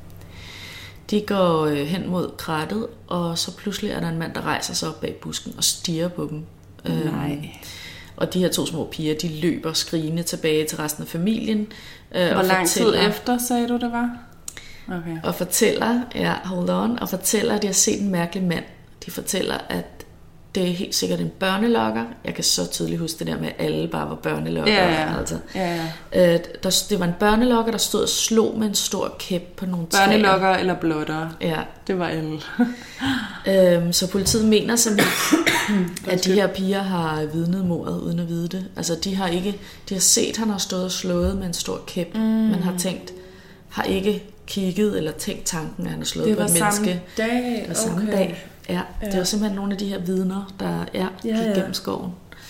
[SPEAKER 2] De går øh, hen mod krattet, og så pludselig er der en mand, der rejser sig op bag busken og stirrer på dem.
[SPEAKER 1] Nej.
[SPEAKER 2] Øhm, og de her to små piger, de løber skrigende tilbage til resten af familien. Øh,
[SPEAKER 1] Hvor lang tid efter, sagde du, det var?
[SPEAKER 2] Okay. Og fortæller, ja, hold on, og fortæller, at de har set en mærkelig mand. De fortæller, at det er helt sikkert en børnelokker. Jeg kan så tydeligt huske det der med, at alle bare var børnelokker.
[SPEAKER 1] Ja, ja.
[SPEAKER 2] Altså.
[SPEAKER 1] Ja, ja.
[SPEAKER 2] Øh, der, det var en børnelokker, der stod og slog med en stor kæp på nogle træer.
[SPEAKER 1] Børnelokker eller blotter.
[SPEAKER 2] Ja.
[SPEAKER 1] Det var alle.
[SPEAKER 2] øhm, så politiet mener simpelthen, at de her piger har vidnet mordet uden at vide det. Altså de har ikke, de har set, at han har stået og slået med en stor kæp, mm. men har tænkt, har ikke kigget eller tænkt tanken, at han har slået
[SPEAKER 1] det
[SPEAKER 2] på et menneske.
[SPEAKER 1] Det var samme dag.
[SPEAKER 2] Det var samme
[SPEAKER 1] okay.
[SPEAKER 2] dag. Ja, ja, det var simpelthen nogle af de her vidner, der er
[SPEAKER 1] ja, ja.
[SPEAKER 2] gennem skoven.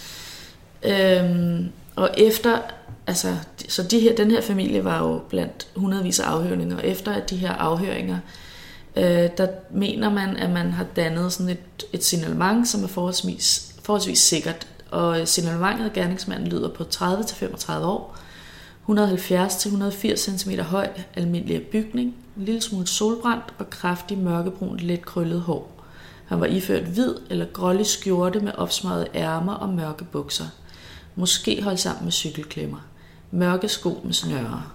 [SPEAKER 2] Øhm, og efter, altså, så de her, den her familie var jo blandt hundredvis af afhøringer, og efter at de her afhøringer, øh, der mener man, at man har dannet sådan et, et signalement, som er forholdsvis, forholdsvis sikkert. Og signalementet af gerningsmanden lyder på tredive til femogtredive år, et hundrede og halvfjerds til et hundrede og firs centimeter høj, almindelig bygning, en lille smule solbrændt og kraftig mørkebrun, let krøllet hår. Han var iført hvid eller grålig skjorte med opsmøgede ærmer og mørke bukser. Måske holdt sammen med cykelklemmer. Mørke sko med snøre.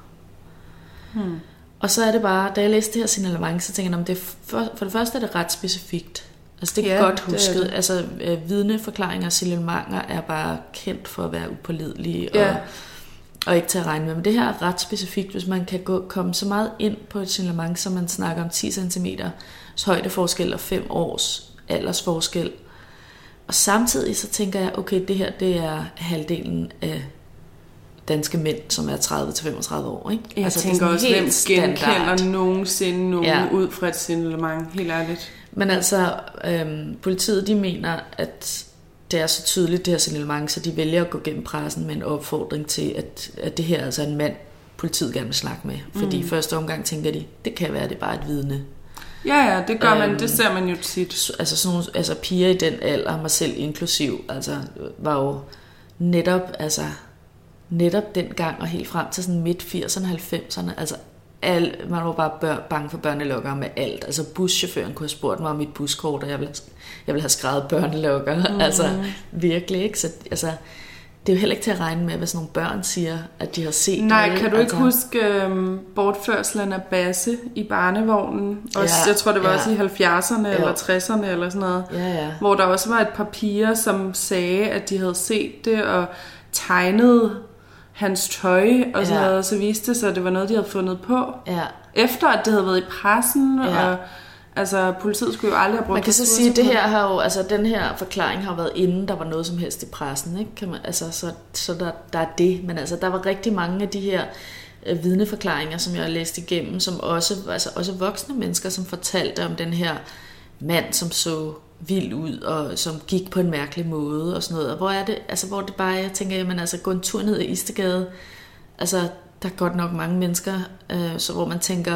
[SPEAKER 2] Hmm. Og så er det bare, da jeg læste det her signalement, så tænker jeg, det for, for det første er det ret specifikt. Altså det er ja, godt husket. Det det. Altså øh, vidneforklaringer og signalementer er bare kendt for at være upålidelige og, ja. og ikke til at regne med. Men det her er ret specifikt, hvis man kan gå, komme så meget ind på et signalement, så man snakker om ti centimeter højdeforskel og fem års aldersforskel. Og samtidig så tænker jeg, okay, det her det er halvdelen af danske mænd, som er tredive til femogtredive år. Ikke?
[SPEAKER 1] Jeg
[SPEAKER 2] altså,
[SPEAKER 1] tænker også, hvem genkender
[SPEAKER 2] standard.
[SPEAKER 1] nogensinde nogen
[SPEAKER 2] ja.
[SPEAKER 1] ud fra et signalement, helt ærligt.
[SPEAKER 2] Men altså, øhm, politiet de mener, at det er så tydeligt, det her signalement, så de vælger at gå gennem pressen med en opfordring til, at, at det her altså er en mand, politiet gerne vil snakke med. Fordi mm. i første omgang tænker de, det kan være, det er bare et vidne.
[SPEAKER 1] Ja, ja, det gør man, øhm, det ser man jo tit.
[SPEAKER 2] Altså sådan nogle, altså piger i den alder, mig selv inklusiv, altså var jo netop, altså netop dengang og helt frem til sådan midt firserne, halvfemserne, altså al, man var bare bør, bange for børnelokker med alt. Altså buschaufføren kunne have spurgt mig om mit buskort, og jeg ville, jeg ville have skrevet børnelokker. Mm. Altså virkelig, ikke? Så altså, det er jo heller ikke til at regne med, hvad sådan nogle børn siger, at de har set.
[SPEAKER 1] Nej,
[SPEAKER 2] noget.
[SPEAKER 1] kan du ikke
[SPEAKER 2] altså,
[SPEAKER 1] huske øhm, bortførslen af Basse i barnevognen? Også,
[SPEAKER 2] ja,
[SPEAKER 1] jeg tror, det var
[SPEAKER 2] ja.
[SPEAKER 1] også i halvfjerdserne
[SPEAKER 2] ja.
[SPEAKER 1] eller tresserne eller sådan noget.
[SPEAKER 2] Ja, ja.
[SPEAKER 1] Hvor der også var et par piger, som sagde, at de havde set det og tegnede hans tøj og sådan ja. noget. Så viste det sig, at det var noget, de havde fundet på.
[SPEAKER 2] Ja.
[SPEAKER 1] Efter at det havde været i pressen
[SPEAKER 2] ja.
[SPEAKER 1] og... Altså, politiet skulle jo aldrig have brugt.
[SPEAKER 2] Man kan så sige, at det her har jo, altså den her forklaring har været inden der var noget som helst i pressen, ikke? Kan man, altså, så, så der, der er det. Men altså, der var rigtig mange af de her øh, vidneforklaringer, som jeg har læst igennem, som også, altså også voksne mennesker, som fortalte om den her mand, som så vild ud, og som gik på en mærkelig måde, og sådan noget. Og hvor er det, altså hvor det bare, jeg tænker, jamen altså, gå en tur ned i Istedgade, altså, der er godt nok mange mennesker, øh, så hvor man tænker,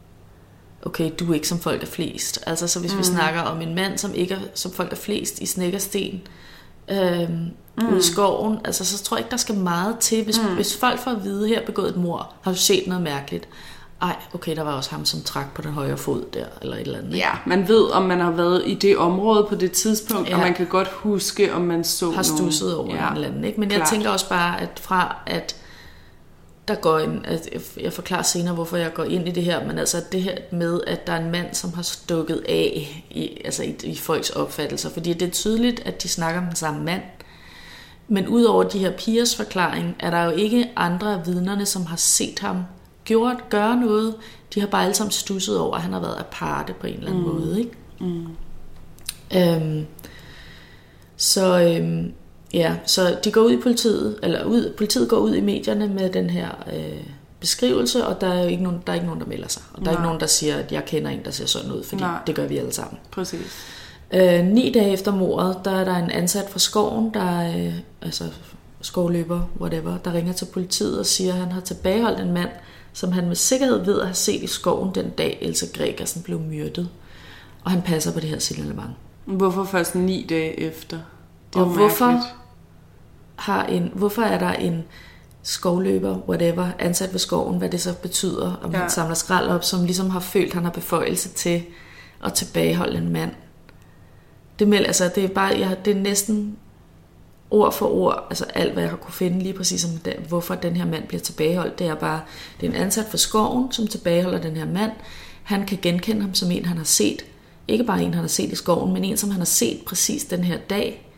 [SPEAKER 2] okay, du er ikke som folk er flest. Altså, så hvis mm. vi snakker om en mand, som ikke er som folk er flest i Snekkersten, øhm, mm. ude i skoven, altså, så tror jeg ikke, der skal meget til. Hvis, mm. hvis folk får at vide, her begået et mord, har du set noget mærkeligt, ej, okay, der var også ham, som trak på den højre fod der, eller et eller andet. Ikke?
[SPEAKER 1] Ja, man ved, om man har været i det område på det tidspunkt, ja. Og man kan godt huske, om man så
[SPEAKER 2] har stusset over ja. En eller anden. Ikke? Men Klart. Jeg tænker også bare, at fra at der går en, at jeg forklarer senere, hvorfor jeg går ind i det her, men altså det her med, at der er en mand, som har stukket af i, altså i, i folks opfattelser, fordi det er tydeligt, at de snakker om den samme mand, men udover de her pigers forklaring, er der jo ikke andre af vidnerne, som har set ham gjort, gøre noget. De har bare alle sammen stusset over, at han har været aparte på en eller anden mm. måde. Ikke? Mm. Øhm, så øhm, ja, så de går ud i politiet, eller ud, politiet går ud i medierne med den her øh, beskrivelse, og der er jo ikke nogen, der er ikke nogen, der melder sig. Og der Nej. Er ikke nogen, der siger, at jeg kender en, der ser sådan ud, fordi Nej. Det gør vi alle sammen.
[SPEAKER 1] Præcis.
[SPEAKER 2] Øh, ni dage efter mordet, der er der en ansat fra skoven, der øh, altså skovløber, whatever, der ringer til politiet og siger, at han har tilbageholdt en mand, som han med sikkerhed ved at have set i skoven den dag, Else Gregersen blev myrdet. Og han passer på det her signalement.
[SPEAKER 1] Hvorfor først ni dage efter?
[SPEAKER 2] Det er og hvorfor, har en, hvorfor er der en skovløber, whatever, ansat ved skoven, hvad det så betyder, om ja. Han samler skrald op, som ligesom har følt, han har beføjelse til at tilbageholde en mand. Det, med, altså, det er bare, jeg, det er næsten ord for ord, altså alt, hvad jeg har kunne finde lige præcis om den, hvorfor den her mand bliver tilbageholdt, det er bare, det er en ansat for skoven, som tilbageholder den her mand. Han kan genkende ham som en, han har set. Ikke bare en, han har set i skoven, men en, som han har set præcis den her dag.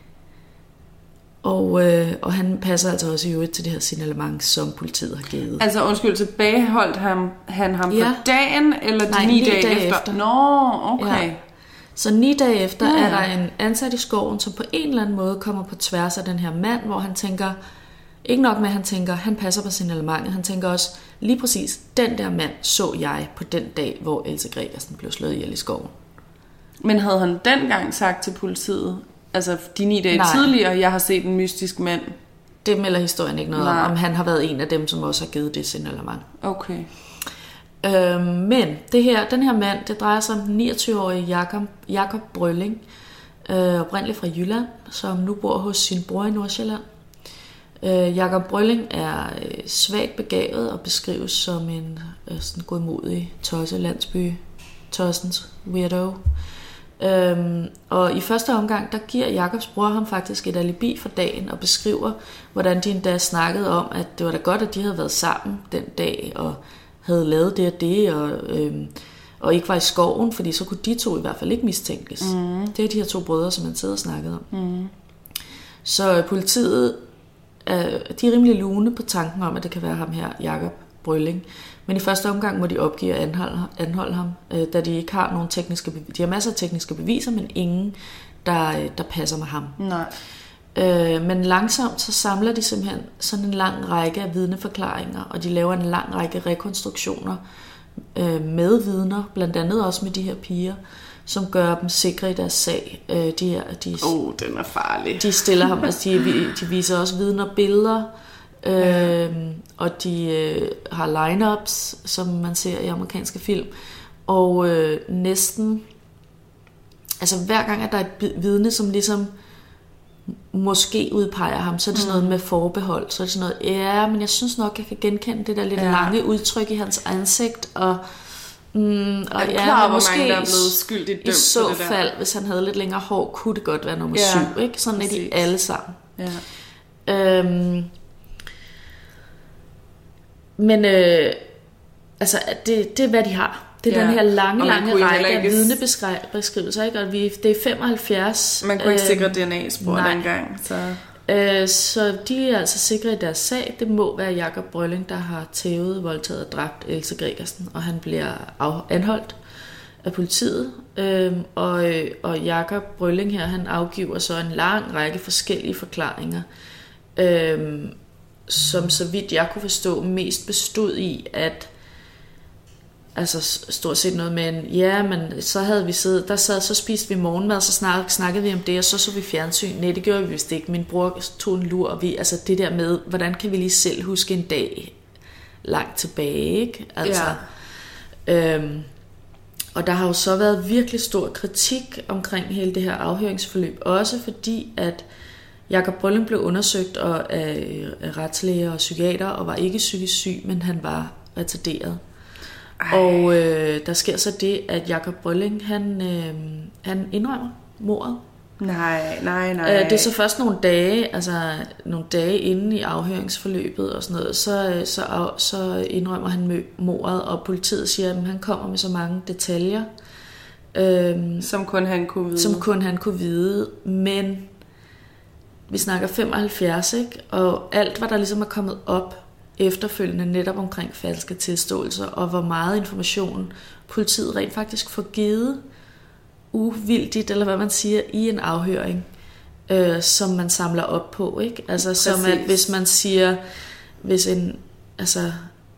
[SPEAKER 2] Og, øh, og han passer altså også i øvrigt til det her signalement, som politiet har givet.
[SPEAKER 1] Altså undskyld, tilbageholdt han, han ham ja. På dagen, eller de
[SPEAKER 2] Nej,
[SPEAKER 1] ni,
[SPEAKER 2] ni
[SPEAKER 1] dage,
[SPEAKER 2] dage
[SPEAKER 1] efter?
[SPEAKER 2] efter.
[SPEAKER 1] Nå, okay. Ja.
[SPEAKER 2] Så ni dage efter
[SPEAKER 1] ja, ja.
[SPEAKER 2] er der en ansat i skoven, som på en eller anden måde kommer på tværs af den her mand, hvor han tænker, ikke nok med at han tænker, han passer på signalementet, han tænker også, lige præcis, den der mand så jeg på den dag, hvor Else Gregersen blev slået ihjel i skoven.
[SPEAKER 1] Men havde han dengang sagt til politiet, altså de ni dage Nej. Tidligere, jeg har set en mystisk mand?
[SPEAKER 2] Det melder historien ikke noget Nej. Om, om han har været en af dem, som også har givet det signalement.
[SPEAKER 1] Okay.
[SPEAKER 2] Øhm, men det her, den her mand, det drejer sig om den niogtyve-årige Jakob, Jakob Brølling, øh, oprindeligt fra Jylland, som nu bor hos sin bror i Nordsjælland. Øh, Jakob Brølling er øh, svagt begavet og beskrives som en øh, sådan godmodig tosse, landsby, tossens weirdo. Øhm, og i første omgang, der giver Jakobs bror ham faktisk et alibi for dagen og beskriver, hvordan de endda snakkede om, at det var da godt, at de havde været sammen den dag og havde lavet det og det, og, øhm, og ikke var i skoven, fordi så kunne de to i hvert fald ikke mistænkes. Mm. Det er de her to brødre, som man sidder og snakkede om. Mm. Så politiet, øh, de er rimelig lune på tanken om, at det kan være ham her, Jakob Brølling. Men i første omgang må de opgive at anholde, anholde ham, øh, da de ikke har nogen tekniske beviser. De har masser af tekniske beviser, men ingen, der, der passer med ham.
[SPEAKER 1] Nej.
[SPEAKER 2] Øh, men langsomt så samler de simpelthen sådan en lang række af vidneforklaringer, og de laver en lang række rekonstruktioner øh, med vidner, blandt andet også med de her piger, som gør dem sikre i deres sag. Øh, de er, de,
[SPEAKER 1] oh, den er farlig.
[SPEAKER 2] De stiller ham, altså de, de viser også vidner billeder, øh, ja. og de øh, har line-ups, som man ser i amerikanske film, og øh, næsten, altså hver gang at der er et vidne, som ligesom måske udpeger ham, så er det sådan noget med forbehold, så er det sådan noget, ja, men jeg synes nok, jeg kan genkende det der lidt ja. lange udtryk i hans ansigt, og, mm, og
[SPEAKER 1] jeg er
[SPEAKER 2] ja,
[SPEAKER 1] klar,
[SPEAKER 2] men måske
[SPEAKER 1] mange, der er blevet skyldigt dømt
[SPEAKER 2] i så
[SPEAKER 1] det der.
[SPEAKER 2] fald, hvis han havde lidt længere hår, kunne det godt være nummer
[SPEAKER 1] ja,
[SPEAKER 2] syv, ikke? Sådan præcis. Er de alle sammen.
[SPEAKER 1] Ja.
[SPEAKER 2] Øhm, men øh, altså, det, det er, hvad de har. Det er ja. Den her lange, lange række af vidnebeskrivelser, ikke? Og vi, det er femoghalvfjerds.
[SPEAKER 1] Man kunne ikke øh, sikre D N A-spor dengang. Så.
[SPEAKER 2] Øh, så de er altså sikre i deres sag. Det må være Jakob Brølling, der har tævet, voldtaget og dræbt Else Gregersen, og han bliver anholdt af politiet. Øh, og, og Jakob Brølling her, han afgiver så en lang række forskellige forklaringer, øh, som så vidt jeg kunne forstå mest bestod i, at altså stort set noget med en, ja, men så havde vi siddet, der sad, så spiste vi morgenmad, så snak, snakkede vi om det, og så så vi fjernsyn. Nej, det gjorde vi vist ikke. Min bror tog en lur, og vi, altså det der med, hvordan kan vi lige selv huske en dag langt tilbage, ikke? Altså, ja. øhm, og der har jo så været virkelig stor kritik omkring hele det her afhøringsforløb, også fordi, at Jakob Brølling blev undersøgt af, af retslæger og psykiater, og var ikke psykisk syg, men han var retarderet. Ej. Og øh, der sker så det, at Jacob Brølling, han, øh, han indrømmer mordet.
[SPEAKER 1] Nej, nej, nej.
[SPEAKER 2] Øh, det er så først nogle dage, altså nogle dage inde i afhøringsforløbet og sådan noget, så, så, så indrømmer han mordet, og politiet siger, at han kommer med så mange detaljer. Øh,
[SPEAKER 1] som kun han kunne vide.
[SPEAKER 2] Som kun han kunne vide, men vi snakker femoghalvfjerds, ikke? Og alt, hvad der ligesom er kommet op efterfølgende netop omkring falske tilståelser, og hvor meget information politiet rent faktisk får givet uvildigt, eller hvad man siger, i en afhøring, øh, som man samler op på, ikke? Altså Præcis. Som at hvis man siger, hvis en, altså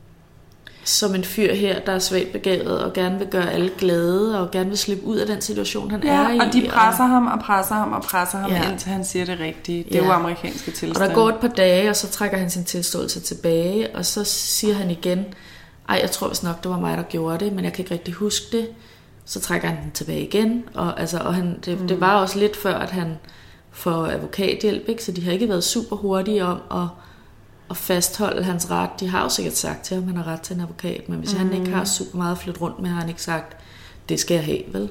[SPEAKER 2] som en fyr her, der er svagt begavet og gerne vil gøre alle glade og gerne vil slippe ud af den situation, han
[SPEAKER 1] ja,
[SPEAKER 2] er i.
[SPEAKER 1] og de presser og... ham og presser ham og presser ham,
[SPEAKER 2] ja.
[SPEAKER 1] indtil han siger det rigtige. Det er
[SPEAKER 2] ja.
[SPEAKER 1] jo amerikanske tilstand.
[SPEAKER 2] Og der går et par dage, og så trækker han sin tilståelse tilbage, og så siger han igen, ej, jeg tror vist nok, det var mig, der gjorde det, men jeg kan ikke rigtig huske det. Så trækker han den tilbage igen, og, altså, og han, det, mm. det var også lidt før, at han får advokathjælp, ikke? Så de har ikke været super hurtige om at, at fastholde hans ret. De har jo sikkert sagt til ham, at han har ret til en advokat, men hvis mm. han ikke har super meget at flytte rundt med, har han ikke sagt, det skal jeg have, vel?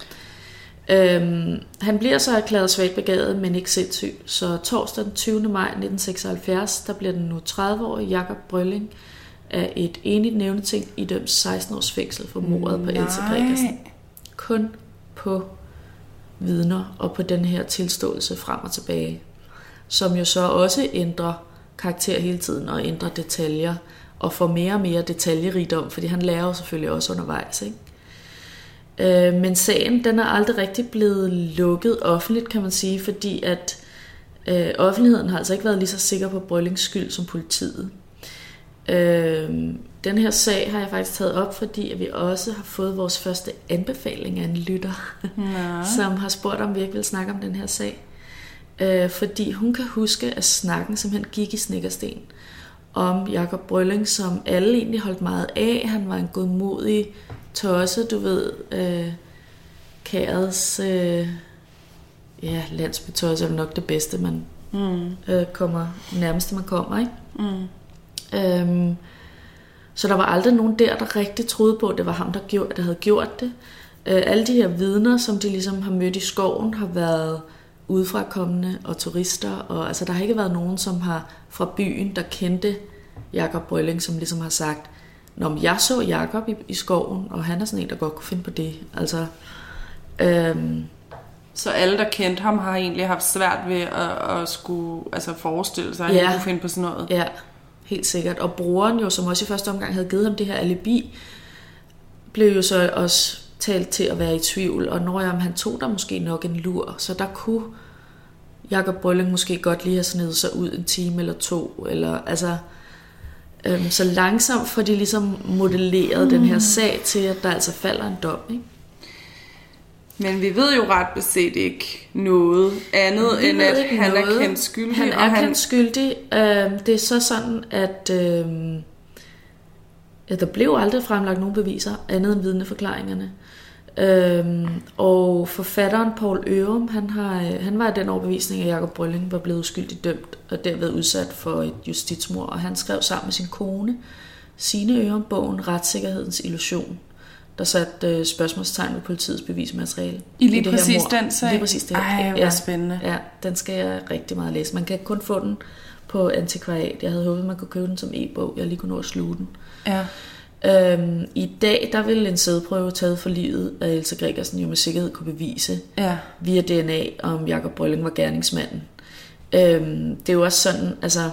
[SPEAKER 2] Øhm, han bliver så erklæret svagt begavet, men ikke sindssyg. Så torsdag den tyvende maj nitten seksoghalvfjerds, der bliver den nu tredive-årige Jacob Brølling af et enigt nævneting idømt seksten års fængsel for mordet på Else Gregersen. Kun på vidner og på den her tilståelse frem og tilbage, som jo så også ændrer karakter hele tiden og ændrer detaljer og får mere og mere detaljerigdom, fordi han lærer jo selvfølgelig også undervejs, ikke? Øh, men sagen, den er aldrig rigtig blevet lukket offentligt, kan man sige, fordi at øh, offentligheden har altså ikke været lige så sikker på Brøllings skyld som politiet. Øh, den her sag har jeg faktisk taget op, fordi at vi også har fået vores første anbefaling af en lytter, ja. som har spurgt, om vi ikke vil snakke om den her sag. Øh, fordi hun kan huske, at snakken simpelthen gik i Snekkersten om Jacob Brølling, som alle egentlig holdt meget af. Han var en godmodig tosse, du ved, øh, kærets øh, ja, landsbytosse er nok det bedste, man mm. øh, kommer, nærmest man kommer, ikke? Mm. Øhm, så der var aldrig nogen der, der rigtig troede på, at det var ham, der, gjorde, der havde gjort det. Øh, alle de her vidner, som de ligesom har mødt i skoven, har været udefrakommende og turister, og altså, der har ikke været nogen, som har fra byen, der kendte Jacob Brølling, som ligesom har sagt, nå, men jeg så Jacob i, i skoven, og han er sådan en, der godt kunne finde på det. Altså, øhm,
[SPEAKER 1] så alle, der kendte ham, har egentlig haft svært ved at, at skulle altså forestille sig, at ja, han kunne finde på sådan noget.
[SPEAKER 2] Ja, helt sikkert. Og broren jo, som også i første omgang havde givet ham det her alibi, blev jo så også talt til at være i tvivl. Og når jeg, han tog der måske nok en lur, så der kunne Jacob Brølling måske godt lige have snedet sig ud en time eller to. Eller, altså, øhm, så langsomt får de ligesom modelleret mm. den her sag til, at der altså falder en dom, ikke?
[SPEAKER 1] Men vi ved jo ret beset ikke noget andet, vi end at han noget. er kendt skyldig.
[SPEAKER 2] Han er
[SPEAKER 1] og han...
[SPEAKER 2] kendt skyldig. Øh, det er så sådan, at øh, ja, der blev aldrig fremlagt nogen beviser, andet end vidneforklaringerne. Øh, og forfatteren Poul Ørum, han, har, han var af den overbevisning, at Jacob Brølling var blevet uskyldigt dømt, og derved udsat for et justitsmord. Og han skrev sammen med sin kone, Signe Ørum, bogen Retssikkerhedens illusion, der satte øh, spørgsmålstegn ved politiets bevismateriale.
[SPEAKER 1] I lige i det præcis her den sag?
[SPEAKER 2] Lige præcis det.
[SPEAKER 1] Ej, hvor
[SPEAKER 2] ja,
[SPEAKER 1] spændende.
[SPEAKER 2] Ja, den skal jeg rigtig meget læse. Man kan kun få den på antikvariat. Jeg havde håbet, man kunne købe den som e-bog. Jeg lige kunne nå at sluge den.
[SPEAKER 1] Ja.
[SPEAKER 2] Øhm, I dag, der vil en sædprøve taget for livet af Else Gregersen jo med sikkerhed kunne bevise
[SPEAKER 1] ja.
[SPEAKER 2] via D N A, om Jacob Brølling var gerningsmanden. Øhm, det er jo også sådan, altså...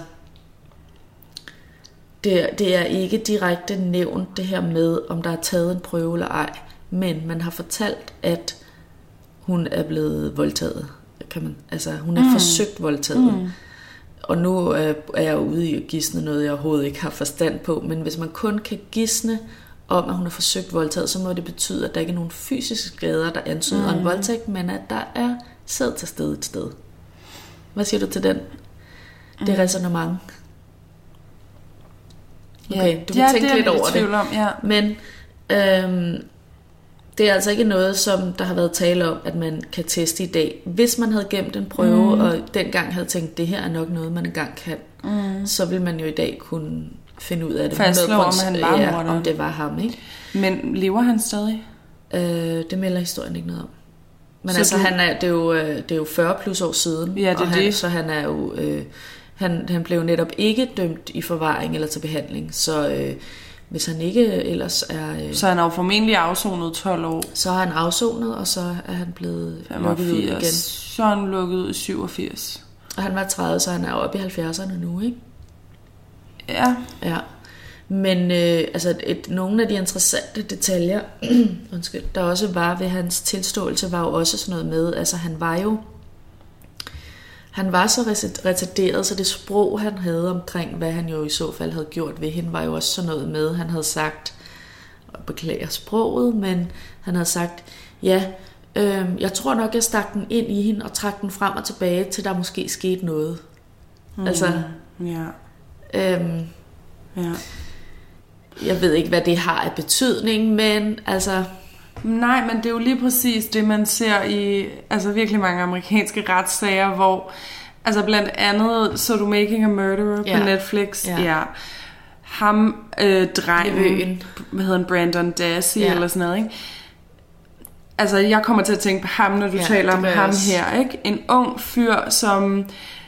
[SPEAKER 2] Det, det er ikke direkte nævnt det her med, om der er taget en prøve eller ej, men man har fortalt, at hun er blevet voldtaget. Kan man, altså, hun er mm. forsøgt voldtaget. Mm. Og nu er, er jeg ude i at gisne noget, jeg overhovedet ikke har forstand på, men hvis man kun kan gisne om, at hun er forsøgt voldtaget, så må det betyde, at der ikke er nogen fysiske skader, der antyder mm. en voldtægt, men at der er sæd til stede et sted. Hvad siger du til den? Det er ræsonnement. Okay, du kan ja, tænke lidt over det.
[SPEAKER 1] Om, ja.
[SPEAKER 2] Men øhm, det er altså ikke noget, som der har været tale om, at man kan teste i dag. Hvis man havde gemt en prøve, mm. og dengang havde tænkt, det her er nok noget, man engang kan, mm. så vil man jo i dag kunne finde ud af det.
[SPEAKER 1] Fastslå, om han var
[SPEAKER 2] ja,
[SPEAKER 1] morderen.
[SPEAKER 2] om det var ham, ikke?
[SPEAKER 1] Men lever han stadig?
[SPEAKER 2] Øh, det melder historien ikke noget om. Men
[SPEAKER 1] så
[SPEAKER 2] altså,
[SPEAKER 1] du...
[SPEAKER 2] han er, det, er jo, det er jo fyrre plus år siden,
[SPEAKER 1] ja, det
[SPEAKER 2] og han,
[SPEAKER 1] det.
[SPEAKER 2] så han er jo... Øh, han, han blev netop ikke dømt i forvaring eller til behandling, så øh, hvis han ikke ellers er... Øh,
[SPEAKER 1] så han har jo formentlig afsonet tolv år.
[SPEAKER 2] Så har han afsonet, og så er han blevet lukket ud igen.
[SPEAKER 1] Så er han lukket ud i syvogfirs.
[SPEAKER 2] Og han var tredive, så han er oppe i halvfjerdserne nu, ikke?
[SPEAKER 1] Ja.
[SPEAKER 2] Ja. Men øh, altså et, nogle af de interessante detaljer, undskyld, der også var ved hans tilståelse, var jo også sådan noget med, altså han var jo, han var så retarderet, så det sprog, han havde omkring, hvad han jo i så fald havde gjort ved hende, var jo også sådan noget med, han havde sagt, og beklager sproget, men han havde sagt, ja, øh, jeg tror nok, jeg stak den ind i hende og trak den frem og tilbage, til der måske skete noget. Mm, altså,
[SPEAKER 1] ja.
[SPEAKER 2] Øhm,
[SPEAKER 1] ja.
[SPEAKER 2] Jeg ved ikke, hvad det har af betydning, men altså...
[SPEAKER 1] Nej, men det er jo lige præcis det, man ser i altså virkelig mange amerikanske retssager, hvor altså blandt andet så du Making a Murderer ja. på Netflix. Ja. ja. Ham, øh, drengen, hvad hedder han, Brandon Dassey ja. eller sådan noget, ikke? Altså, jeg kommer til at tænke på ham, når du ja, taler om ham også. her, ikke? En ung fyr, som...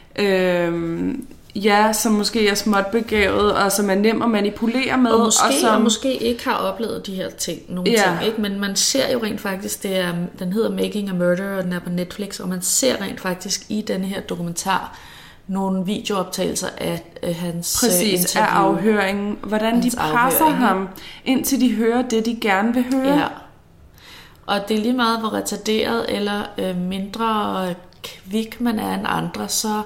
[SPEAKER 1] Øh, ja, som måske er småt begavet, og som er nem at manipulere med.
[SPEAKER 2] Og måske,
[SPEAKER 1] og som...
[SPEAKER 2] og måske ikke har oplevet de her ting, nogle ja. ting, ikke? Men man ser jo rent faktisk, det er, den hedder Making a Murderer, og den er på Netflix, og man ser rent faktisk i denne her dokumentar nogle videooptagelser af, af hans
[SPEAKER 1] Præcis,
[SPEAKER 2] interview.
[SPEAKER 1] af afhøringen. Hvordan de presser afhøring. ham, indtil de hører det, de gerne vil høre.
[SPEAKER 2] Ja. Og det er lige meget, hvor retarderet eller øh, mindre kvik man er end andre, så...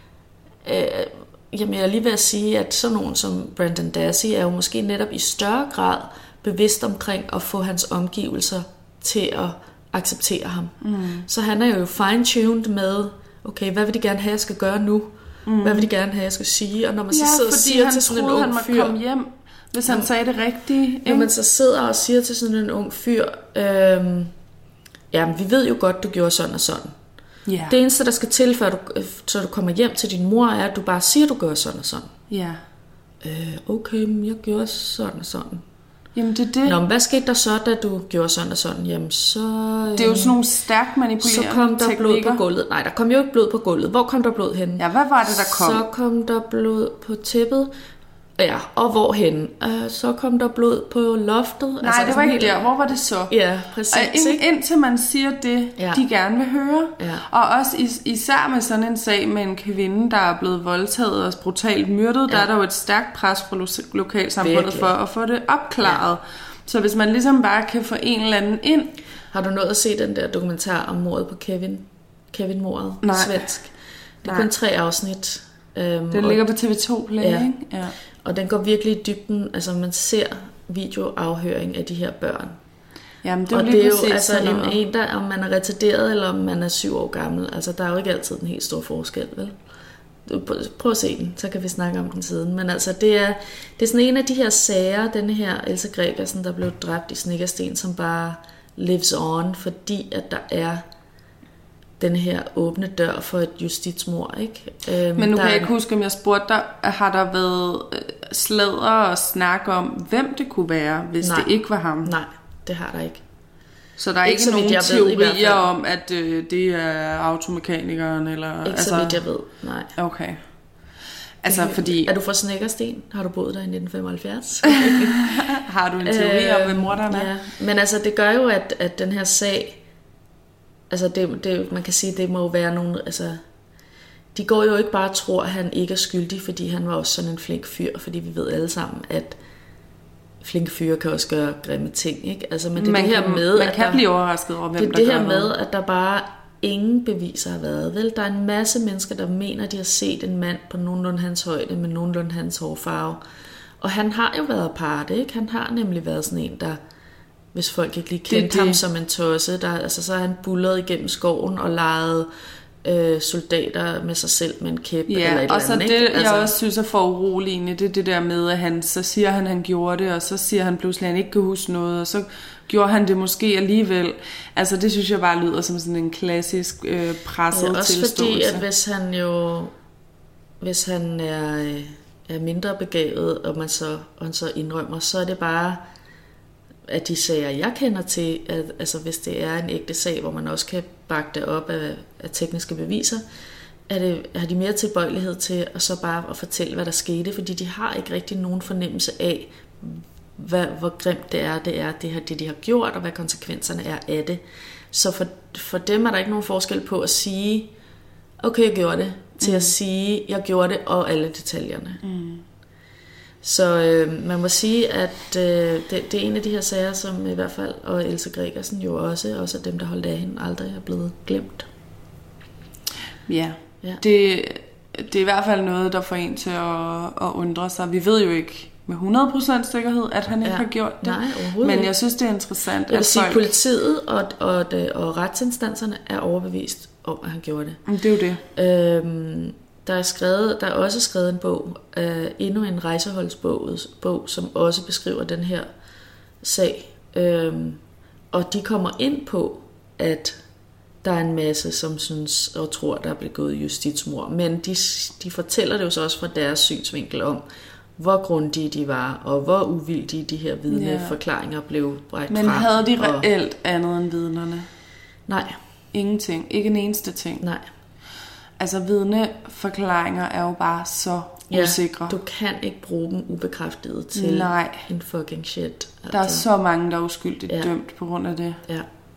[SPEAKER 2] Øh, jamen jeg er lige ved at sige, at sådan nogen som Brandon Dassey er jo måske netop i større grad bevidst omkring at få hans omgivelser til at acceptere ham. Mm. Så han er jo fine-tuned med, okay, hvad vil de gerne have, jeg skal gøre nu? Mm. Hvad vil de gerne have, jeg skal sige? Og når man
[SPEAKER 1] ja,
[SPEAKER 2] så sidder og siger til sådan en ung
[SPEAKER 1] han
[SPEAKER 2] fyr...
[SPEAKER 1] komme hjem, hvis han ja. sagde det rigtige.
[SPEAKER 2] Når man så sidder og siger til sådan en ung fyr, øhm, jamen vi ved jo godt, du gjorde sådan og sådan. Yeah. Det eneste, der skal til, før du, så du kommer hjem til din mor, er, at du bare siger, at du gør sådan og sådan.
[SPEAKER 1] Ja.
[SPEAKER 2] Øh, okay, men jeg gjorde sådan og sådan.
[SPEAKER 1] Jamen, det er det.
[SPEAKER 2] Nå, men hvad skete der så, da du gjorde sådan og sådan? Jamen, så... Øh,
[SPEAKER 1] det er jo sådan nogle stærkt manipulerende
[SPEAKER 2] Så kom der
[SPEAKER 1] teknikker.
[SPEAKER 2] blod på gulvet. Nej, der kom jo ikke blod på gulvet. Hvor kom der blod henne?
[SPEAKER 1] Ja, hvad var det, der kom?
[SPEAKER 2] Så kom der blod på tæppet. Ja, og hvorhen? Uh, så kom der blod på loftet.
[SPEAKER 1] Nej, altså, det var ikke helt... der. Hvor var det så?
[SPEAKER 2] Ja, præcis.
[SPEAKER 1] Og ind, indtil man siger det, ja. de gerne vil høre.
[SPEAKER 2] Ja.
[SPEAKER 1] Og også is, især med sådan en sag med en kvinde, der er blevet voldtaget og brutalt myrdet, ja. der er der jo et stærkt pres fra lo- lokalsamfundet Virkelig. for at få det opklaret. Ja. Så hvis man ligesom bare kan få en eller anden ind...
[SPEAKER 2] Har du nået at se den der dokumentar om mordet på Kevin? Kevin-mordet?
[SPEAKER 1] Nej.
[SPEAKER 2] Svensk. Det er kun tre afsnit.
[SPEAKER 1] Um, den ligger på T V to Play,
[SPEAKER 2] ja.
[SPEAKER 1] ikke? Ja.
[SPEAKER 2] Og den går virkelig i dybden. Altså man ser videoafhøring af de her børn.
[SPEAKER 1] Jamen, det er
[SPEAKER 2] og
[SPEAKER 1] jo
[SPEAKER 2] det er jo
[SPEAKER 1] præcis
[SPEAKER 2] altså en, en, der, om man er retarderet eller om man er syv år gammel. Altså der er jo ikke altid en helt stor forskel, vel? Prøv at se den, så kan vi snakke om den siden. Men altså det er, det er sådan en af de her sager, denne her Elsa Gregersen, der blev dræbt i Snekkersten, som bare lives on, fordi at der er den her åbne dør for et justitsmord, ikke? Øhm,
[SPEAKER 1] Men nu kan jeg ikke
[SPEAKER 2] en...
[SPEAKER 1] huske, om jeg spurgte dig, har der været sladder og snak om, hvem det kunne være, hvis
[SPEAKER 2] Nej.
[SPEAKER 1] det ikke var ham?
[SPEAKER 2] Nej, det har der ikke.
[SPEAKER 1] Så der er ikke, ikke nogen teorier om, at øh, det er automekanikeren? Eller,
[SPEAKER 2] ikke
[SPEAKER 1] altså...
[SPEAKER 2] så vidt jeg ved, nej.
[SPEAKER 1] Okay. Altså, det, fordi...
[SPEAKER 2] Er du fra Snekkersten? Har du boet der i nitten femoghalvfjerds?
[SPEAKER 1] Har du en teori om, hvem morderen er?
[SPEAKER 2] Ja. Men altså, det gør jo, at, at den her sag... Altså, det, det, man kan sige, det må jo være nogle... Altså, de går jo ikke bare og tror, at han ikke er skyldig, fordi han var også sådan en flink fyr, fordi vi ved alle sammen, at flinke fyre kan også gøre grimme ting, ikke? Altså, men det er
[SPEAKER 1] man
[SPEAKER 2] det her
[SPEAKER 1] kan,
[SPEAKER 2] med...
[SPEAKER 1] Man
[SPEAKER 2] at
[SPEAKER 1] kan
[SPEAKER 2] der,
[SPEAKER 1] blive overrasket over, hvem
[SPEAKER 2] det,
[SPEAKER 1] der
[SPEAKER 2] det
[SPEAKER 1] gør
[SPEAKER 2] her
[SPEAKER 1] noget.
[SPEAKER 2] med, at der bare ingen beviser har været, vel? Der er en masse mennesker, der mener, de har set en mand på nogenlunde hans højde, med nogenlunde hans hårfarve. Og han har jo været part, ikke? Han har nemlig været sådan en, der... Hvis folk ikke lige kendte ham som en tosse, der, altså, så har han bullet igennem skoven og leget øh, soldater med sig selv med en kæp
[SPEAKER 1] ja,
[SPEAKER 2] eller et
[SPEAKER 1] og
[SPEAKER 2] eller
[SPEAKER 1] så
[SPEAKER 2] andet.
[SPEAKER 1] det,
[SPEAKER 2] ikke? Altså,
[SPEAKER 1] jeg også synes er for uroligende, det er det der med, at han, så siger han, at han gjorde det, og så siger han pludselig, at han ikke kan huske noget, og så gjorde han det måske alligevel. Altså det synes jeg bare lyder som sådan en klassisk øh, presset
[SPEAKER 2] ja, også
[SPEAKER 1] tilståelse.
[SPEAKER 2] fordi, at hvis han jo, hvis han er... Øh, er mindre begavet, og man så, og man så indrømmer, så er det bare, at de sager, jeg kender til, at altså, hvis det er en ægte sag, hvor man også kan bakke det op af, af tekniske beviser, er det, har de mere tilbøjelighed til at så bare at fortælle, hvad der skete, fordi de har ikke rigtig nogen fornemmelse af, hvad, hvor grimt det er, det er det her, det de har gjort, og hvad konsekvenserne er af det. Så for, for dem er der ikke nogen forskel på at sige, okay, jeg gjorde det, til mm. at sige, jeg gjorde det, og alle detaljerne. Mm. Så øh, man må sige, at øh, det, det er en af de her sager, som i hvert fald, og Else Gregersen jo også, også dem, der holdt af hende, aldrig er blevet glemt.
[SPEAKER 1] Ja, ja. Det, det er i hvert fald noget, der får en til at, at undre sig. Vi ved jo ikke med hundrede procent sikkerhed, at han ikke ja. har gjort det.
[SPEAKER 2] Nej,
[SPEAKER 1] men jeg synes, det er interessant,
[SPEAKER 2] jeg
[SPEAKER 1] at
[SPEAKER 2] sige,
[SPEAKER 1] folk...
[SPEAKER 2] politiet og, og, det, og retsinstanserne er overbevist om, at han gjorde det.
[SPEAKER 1] Det er jo det.
[SPEAKER 2] Øhm, der, er skrevet, der er også skrevet en bog, øh, endnu en rejseholdsbog, bog, som også beskriver den her sag. Øhm, og de kommer ind på, at der er en masse, som synes og tror, der er begået justitsmord. Men de, de fortæller det jo så også fra deres synsvinkel om, hvor grundige de var, og hvor uvildige de her vidneforklaringer ja. blev bragt frem.
[SPEAKER 1] Men havde de reelt og... andet end vidnerne?
[SPEAKER 2] Nej.
[SPEAKER 1] Ingenting. Ikke en eneste ting?
[SPEAKER 2] Nej.
[SPEAKER 1] Altså vidneforklaringer er jo bare så
[SPEAKER 2] ja,
[SPEAKER 1] usikre.
[SPEAKER 2] Du kan ikke bruge dem ubekræftet til
[SPEAKER 1] Nej.
[SPEAKER 2] en fucking shit. Altså.
[SPEAKER 1] Der er så mange, der er uskyldigt
[SPEAKER 2] ja.
[SPEAKER 1] dømt på grund af det.
[SPEAKER 2] Ja.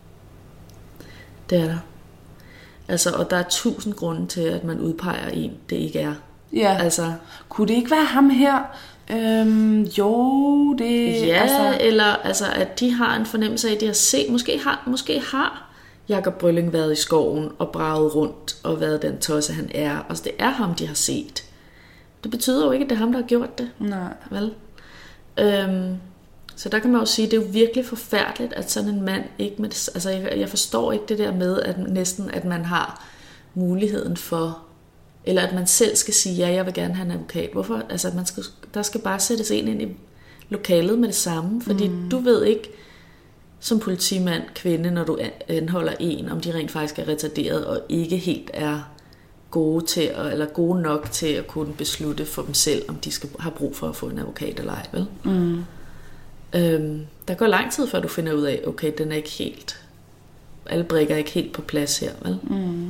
[SPEAKER 2] Det er der. Altså, og der er tusind grunde til, at man udpeger en, det ikke er.
[SPEAKER 1] Ja,
[SPEAKER 2] altså,
[SPEAKER 1] kunne det ikke være ham her? Øhm, jo, det...
[SPEAKER 2] Ja,
[SPEAKER 1] altså...
[SPEAKER 2] eller altså, at de har en fornemmelse af, at de har set... Måske har, måske har Jakob Brølling været i skoven og braget rundt og været den tosse, han er. Altså, det er ham, de har set. Det betyder jo ikke, at det er ham, der har gjort det.
[SPEAKER 1] Nej.
[SPEAKER 2] Vel? Øhm, så der kan man jo sige, at det er jo virkelig forfærdeligt, at sådan en mand ikke... Med, altså, jeg, jeg forstår ikke det der med, at næsten, at man har muligheden for... Eller at man selv skal sige, ja, jeg vil gerne have en advokat. Hvorfor? Altså, at man skal, der skal bare sættes en ind i lokalet med det samme. Fordi mm. du ved ikke, som politimand, kvinde, når du anholder en, om de rent faktisk er retarderet og ikke helt er gode til, at, eller gode nok til at kunne beslutte for dem selv, om de skal have brug for at få en advokat eller ej, vel? Mm. Øhm, der går lang tid, før du finder ud af, okay, den er ikke helt... Alle brikker er ikke helt på plads her, vel? Mm.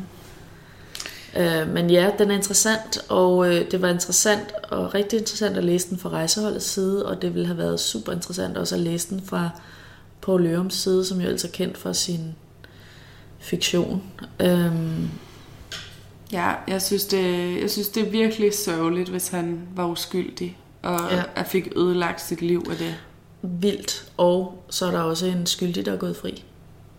[SPEAKER 2] Men ja, den er interessant, og øh, det var interessant og rigtig interessant at læse den fra rejseholdets side, og det ville have været super interessant også at læse den fra Poul Lørums side, som jo altså er kendt for sin fiktion. Øhm.
[SPEAKER 1] Ja, jeg synes, det, jeg synes, det er virkelig sørgeligt, hvis han var uskyldig, og ja. fik ødelagt sit liv af det.
[SPEAKER 2] Vildt, og så er der også en skyldig, der er gået fri.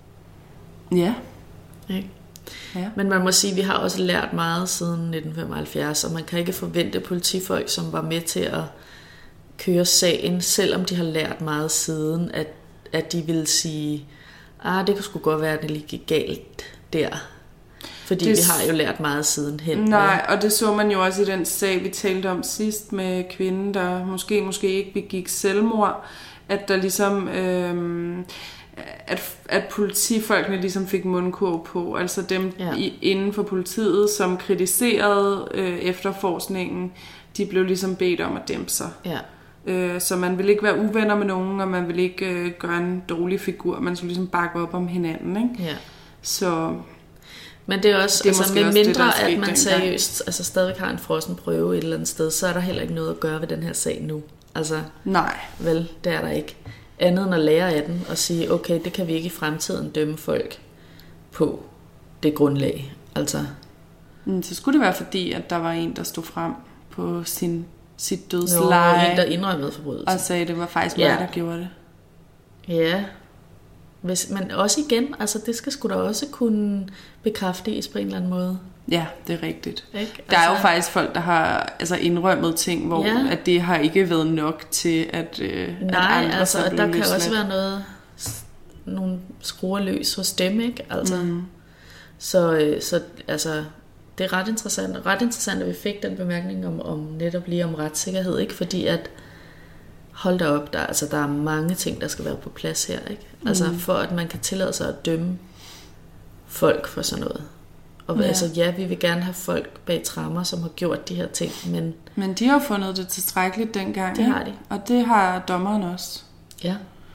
[SPEAKER 1] Ja.
[SPEAKER 2] Ikke?
[SPEAKER 1] Ja.
[SPEAKER 2] Men man må sige, at vi har også lært meget siden nitten femoghalvfjerds, og man kan ikke forvente politifolk, som var med til at køre sagen, selvom de har lært meget siden, at, at de ville sige, ah, det kan sgu godt være, at det lige gik galt der. Fordi det, vi har jo lært meget siden hen.
[SPEAKER 1] Nej, og det så man jo også i den sag, vi talte om sidst med kvinden, der måske, måske ikke begik selvmord, at der ligesom... Øhm, At, at politifolkene ligesom fik mundkurv på, altså dem ja. i, inden for politiet, som kritiserede øh, efterforskningen, de blev ligesom bedt om at dæmpe sig.
[SPEAKER 2] Ja.
[SPEAKER 1] Øh, så man vil ikke være uvenner med nogen, og man vil ikke øh, gøre en dårlig figur, man skulle ligesom bakke op om hinanden, ikke?
[SPEAKER 2] Ja.
[SPEAKER 1] Så...
[SPEAKER 2] Men det er også, det er altså med også mindre, det, at man seriøst
[SPEAKER 1] gang.
[SPEAKER 2] altså stadigvæk har en frossen prøve et eller andet sted, så er der heller ikke noget at gøre ved den her sag nu. Altså,
[SPEAKER 1] nej.
[SPEAKER 2] Vel, det er der ikke. Andet end at lære af den og sige, okay, det kan vi ikke i fremtiden dømme folk på det grundlag. Altså.
[SPEAKER 1] Mm, så skulle det være fordi, at der var en, der stod frem på sin, sit dødsleje.
[SPEAKER 2] Nå, en, der indrømmede forbrydelsen.
[SPEAKER 1] Og sagde, at det var faktisk ja. mig, der gjorde det.
[SPEAKER 2] Ja. Hvis, men også igen, altså det skal sgu da også kunne bekræftes på en eller anden måde.
[SPEAKER 1] Ja, det er rigtigt.
[SPEAKER 2] Ikke?
[SPEAKER 1] Der
[SPEAKER 2] altså,
[SPEAKER 1] er jo faktisk folk, der har altså indrømmet ting, hvor ja. at det har ikke været nok til, at, øh,
[SPEAKER 2] Nej,
[SPEAKER 1] at andre
[SPEAKER 2] altså,
[SPEAKER 1] så er blevet
[SPEAKER 2] der kan
[SPEAKER 1] løsladt.
[SPEAKER 2] også være noget, nogle skruer løs hos dem, ikke? Altså,
[SPEAKER 1] mm.
[SPEAKER 2] så, så altså, det er ret interessant. Ret interessant, at vi fik den bemærkning om, om netop lige om retssikkerhed, ikke? Fordi at, hold da op, der, altså, der er mange ting, der skal være på plads her, ikke? Altså, mm. for at man kan tillade sig at dømme folk for sådan noget. Og ja. altså ja, vi vil gerne have folk bag tremmer, som har gjort de her ting, men...
[SPEAKER 1] Men de har fundet det tilstrækkeligt dengang.
[SPEAKER 2] Det har de.
[SPEAKER 1] Og det har dommeren også.
[SPEAKER 2] Ja.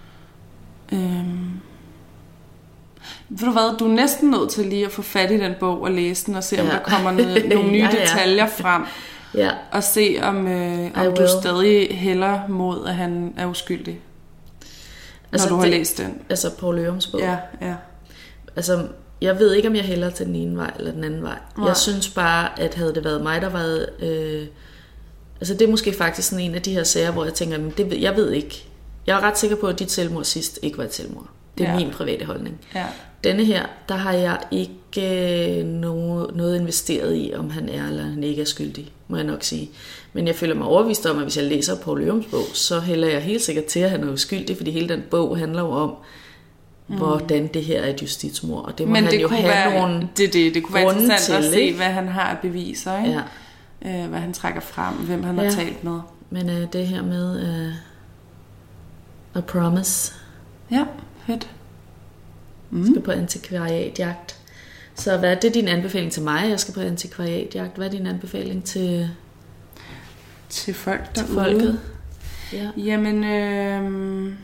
[SPEAKER 1] Øhm... Ved du hvad, du er næsten nødt til lige at få fat i den bog og læse den, og se om ja. der kommer noget, nogle nye ja, ja. detaljer frem.
[SPEAKER 2] Ja.
[SPEAKER 1] Og se om, øh, om du stadig hælder mod, at han er uskyldig. Altså når du har det, læst den.
[SPEAKER 2] Altså Poul Ørums bog.
[SPEAKER 1] Ja, ja.
[SPEAKER 2] Altså, jeg ved ikke, om jeg hælder til den ene vej eller den anden vej. Ja. Jeg synes bare, at havde det været mig, der var... Øh, altså, det er måske faktisk sådan en af de her sager, hvor jeg tænker, men det ved, jeg ved ikke. Jeg er ret sikker på, at dit selvmord sidst ikke var et selvmord. Det er ja. min private holdning. Ja. Denne her, der har jeg ikke noget, noget investeret i, om han er eller han ikke er skyldig, må jeg nok sige. Men jeg føler mig overbevist om, at hvis jeg læser Poul Ørums bog, så hælder jeg helt sikkert til, at han er uskyldig, fordi hele den bog handler jo om, mm. hvordan det her er et justitsmord. Og det må
[SPEAKER 1] Men
[SPEAKER 2] han
[SPEAKER 1] det
[SPEAKER 2] jo
[SPEAKER 1] kunne
[SPEAKER 2] have
[SPEAKER 1] være,
[SPEAKER 2] nogle
[SPEAKER 1] det, det, det kunne være interessant
[SPEAKER 2] til,
[SPEAKER 1] at se, hvad han har af beviser, ikke?
[SPEAKER 2] Ja.
[SPEAKER 1] Øh, hvad han trækker frem, hvem han ja. har talt med.
[SPEAKER 2] Men øh, det her med uh, A Promise.
[SPEAKER 1] Ja, fedt.
[SPEAKER 2] Mm. Jeg skal på antikvariatjagt. Så hvad er det din anbefaling til mig? Jeg skal på antikvariatjagt. Hvad er din anbefaling til
[SPEAKER 1] til folk
[SPEAKER 2] til folket?
[SPEAKER 1] Ja. Jamen, øh,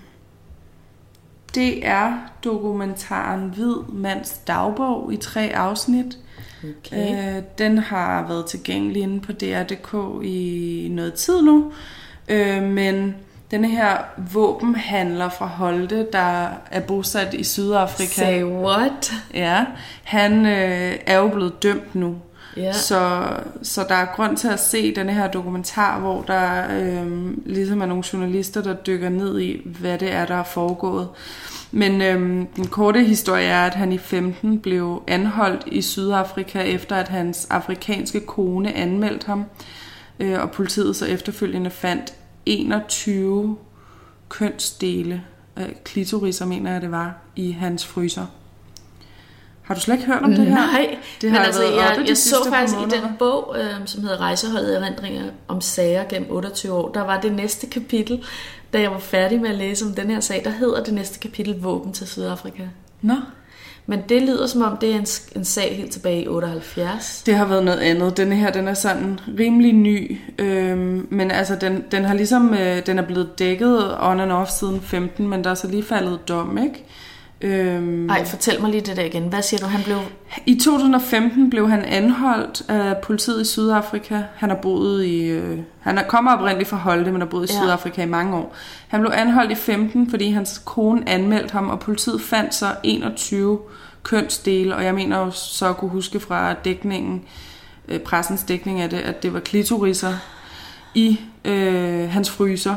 [SPEAKER 1] det er dokumentaren Hvid Mands Dagbog i tre afsnit. Okay. Øh, den har været tilgængelig inde på D R punktum d k i noget tid nu, øh, men denne her våbenhandler fra Holte, der er bosat i Sydafrika.
[SPEAKER 2] Say what?
[SPEAKER 1] Ja, han øh, er jo blevet dømt nu. Yeah. Så, så der er grund til at se denne her dokumentar, hvor der øh, ligesom er nogle journalister, der dykker ned i, hvad det er, der er foregået. Men øh, den korte historie er, at han i femten blev anholdt i Sydafrika, efter at hans afrikanske kone anmeldte ham, øh, og politiet så efterfølgende fandt enogtyve kønsdele, øh, klitoriser mener jeg det var, i hans fryser. Har du slet ikke hørt om det her?
[SPEAKER 2] Nej,
[SPEAKER 1] det
[SPEAKER 2] har men altså jeg, jeg så faktisk i den bog, øh, som hedder Rejseholdet erindringer om sager gennem otteogtyve år, der var det næste kapitel, da jeg var færdig med at læse om den her sag, der hedder det næste kapitel Våben til Sydafrika.
[SPEAKER 1] Nå.
[SPEAKER 2] Men det lyder som om, det er en, en sag helt tilbage i otteoghalvfjerds.
[SPEAKER 1] Det har været noget andet. Denne her, den er sådan rimelig ny. Øhm, men altså, den, den har ligesom, øh, den er blevet dækket on and off siden femten, men der er så lige faldet dom, ikke? Øhm,
[SPEAKER 2] Ej, fortæl mig lige det der igen. Hvad siger du, han blev...
[SPEAKER 1] I to tusind og femten blev han anholdt af politiet i Sydafrika. Han har boet i... Øh, han er, kommer oprindeligt fra Holte, men har boet i ja. Sydafrika i mange år. Han blev anholdt i femten, fordi hans kone anmeldte ham, og politiet fandt så enogtyve kønsdele, og jeg mener jo så at kunne huske fra dækningen, øh, pressens dækning af det, at det var klitoriser i øh, hans fryser.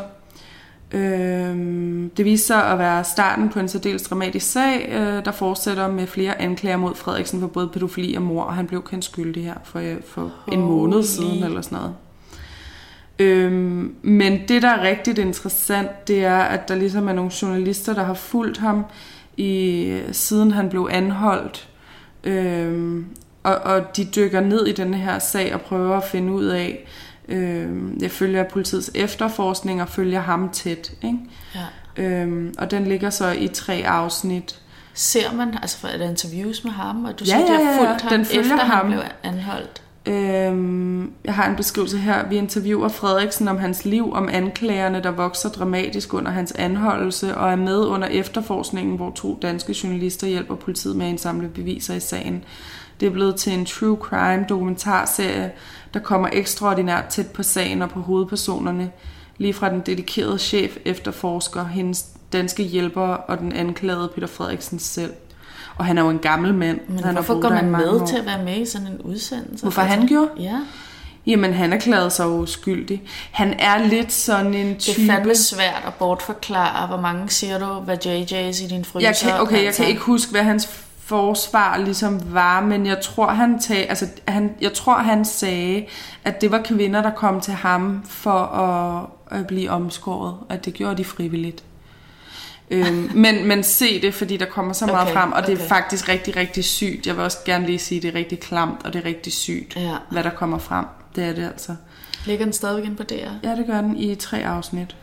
[SPEAKER 1] Øh, det viste sig at være starten på en særdeles dramatisk sag, øh, der fortsætter med flere anklager mod Frederiksen for både pædofili og mord, og han blev kendt skyldig her for, for en måned siden eller sådan noget. Øh, men det, der er rigtig interessant, det er, at der ligesom er nogle journalister, der har fulgt ham i, siden han blev anholdt, øh, og, og de dykker ned i den her sag og prøver at finde ud af, øh, jeg følger politiets efterforskning og følger ham tæt, ikke? Ja. Øh, og den ligger så i tre afsnit.
[SPEAKER 2] Ser man, altså er der interviews med ham, og du
[SPEAKER 1] ja,
[SPEAKER 2] siger,
[SPEAKER 1] ja, ja,
[SPEAKER 2] de har fulgt ham,
[SPEAKER 1] den følger
[SPEAKER 2] efter
[SPEAKER 1] ham.
[SPEAKER 2] han blev anholdt?
[SPEAKER 1] Øhm, jeg har en beskrivelse her. Vi interviewer Frederiksen om hans liv, om anklagerne, der vokser dramatisk under hans anholdelse, og er med under efterforskningen, hvor to danske journalister hjælper politiet med at indsamle beviser i sagen. Det er blevet til en true crime dokumentarserie, der kommer ekstraordinært tæt på sagen og på hovedpersonerne, lige fra den dedikerede chef efterforsker, hendes danske hjælper og den anklagede Peter Frederiksen selv. Og han er jo en gammel mand.
[SPEAKER 2] Men
[SPEAKER 1] han
[SPEAKER 2] hvorfor går man med til at være med i sådan en udsendelse?
[SPEAKER 1] Hvorfor han gjorde?
[SPEAKER 2] Ja.
[SPEAKER 1] Jamen, han erklærede sig uskyldig. Han er lidt sådan en type...
[SPEAKER 2] Det er fandme svært at bortforklare. Hvor mange siger du, hvad J J's i din fryser?
[SPEAKER 1] Jeg kan, okay, jeg kan ikke huske, hvad hans forsvar ligesom var, men jeg tror, han, tag, altså, han, jeg tror, han sagde, at det var kvinder, der kom til ham for at, at blive omskåret. At det gjorde de frivilligt. øhm, men, men se det, fordi der kommer så meget okay, frem, og det okay. er faktisk rigtig, rigtig sygt. Jeg vil også gerne lige sige, at det er rigtig klamt, og det er rigtig sygt, ja. Hvad der kommer frem. Det er det altså.
[SPEAKER 2] Ligger den stadigvæk ind på D R?
[SPEAKER 1] Ja, det gør den i tre afsnit.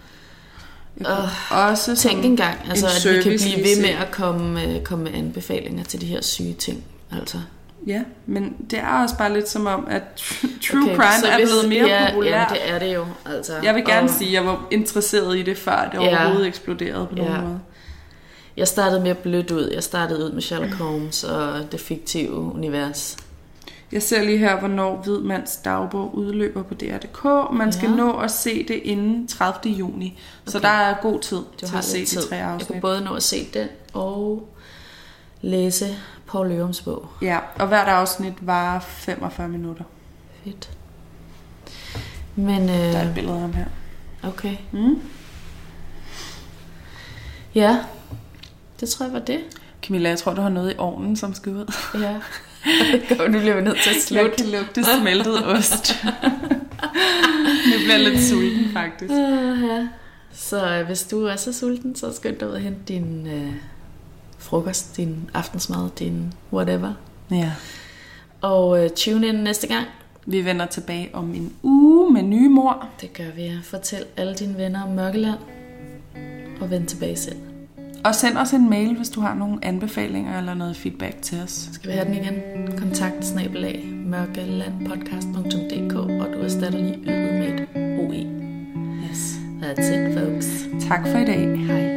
[SPEAKER 2] Uh, også tænk engang, altså, en at vi kan blive ved med at komme, komme med anbefalinger til de her syge ting. Altså.
[SPEAKER 1] Ja, men det er også bare lidt som om, at true
[SPEAKER 2] Okay,
[SPEAKER 1] crime
[SPEAKER 2] så
[SPEAKER 1] er
[SPEAKER 2] hvis-
[SPEAKER 1] blevet mere
[SPEAKER 2] ja,
[SPEAKER 1] populært.
[SPEAKER 2] Ja, det er det jo. Altså.
[SPEAKER 1] Jeg vil gerne
[SPEAKER 2] Og
[SPEAKER 1] sige, at jeg var interesseret i det, før det
[SPEAKER 2] Ja.
[SPEAKER 1] overhovedet eksploderede på nogen
[SPEAKER 2] Ja.
[SPEAKER 1] måde.
[SPEAKER 2] Jeg startede mere blødt ud. Jeg startede ud med Sherlock Holmes og det fiktive univers.
[SPEAKER 1] Jeg ser lige her, hvornår Hvid Mands dagbog udløber på D R punktum d k. Man skal
[SPEAKER 2] Ja.
[SPEAKER 1] nå at se det inden tredivte juni. Okay. Så
[SPEAKER 2] Okay.
[SPEAKER 1] der er god tid
[SPEAKER 2] Du
[SPEAKER 1] til
[SPEAKER 2] har
[SPEAKER 1] at se
[SPEAKER 2] lidt
[SPEAKER 1] de
[SPEAKER 2] tid.
[SPEAKER 1] tre
[SPEAKER 2] Jeg
[SPEAKER 1] afsnit.
[SPEAKER 2] kunne både nå at se den og læse Poul Løvums bog.
[SPEAKER 1] Ja, og hvert afsnit varer femogfyrre minutter.
[SPEAKER 2] Fedt. Men, øh,
[SPEAKER 1] Der er et billede af ham her.
[SPEAKER 2] okay.
[SPEAKER 1] Mm.
[SPEAKER 2] Ja, det tror jeg var det.
[SPEAKER 1] Camilla, jeg tror, du har noget i ovnen, som skal ud.
[SPEAKER 2] Ja. Godt, nu bliver vi nødt til at
[SPEAKER 1] Jeg
[SPEAKER 2] slutte.
[SPEAKER 1] kan lugte smeltet ost. Nu bliver jeg lidt sulten, faktisk.
[SPEAKER 2] Uh, ja. Så øh, hvis du er så sulten, så skynd dig ud og hente din øh, frokost, din aftensmad, din whatever.
[SPEAKER 1] Ja.
[SPEAKER 2] Og øh, tune ind næste gang.
[SPEAKER 1] Vi vender tilbage om en uge med nye mor.
[SPEAKER 2] Det gør vi. Fortæl alle dine venner om Mørkeland. Og vend tilbage selv.
[SPEAKER 1] Og send os en mail, hvis du har nogle anbefalinger eller noget feedback til os.
[SPEAKER 2] Skal vi have den igen? Kontakt snabelag mørkelandpodcast punktum d k. Og du erstatter lige ydet med et O E.
[SPEAKER 1] Yes.
[SPEAKER 2] That's it, folks.
[SPEAKER 1] Tak for i dag.
[SPEAKER 2] Hej.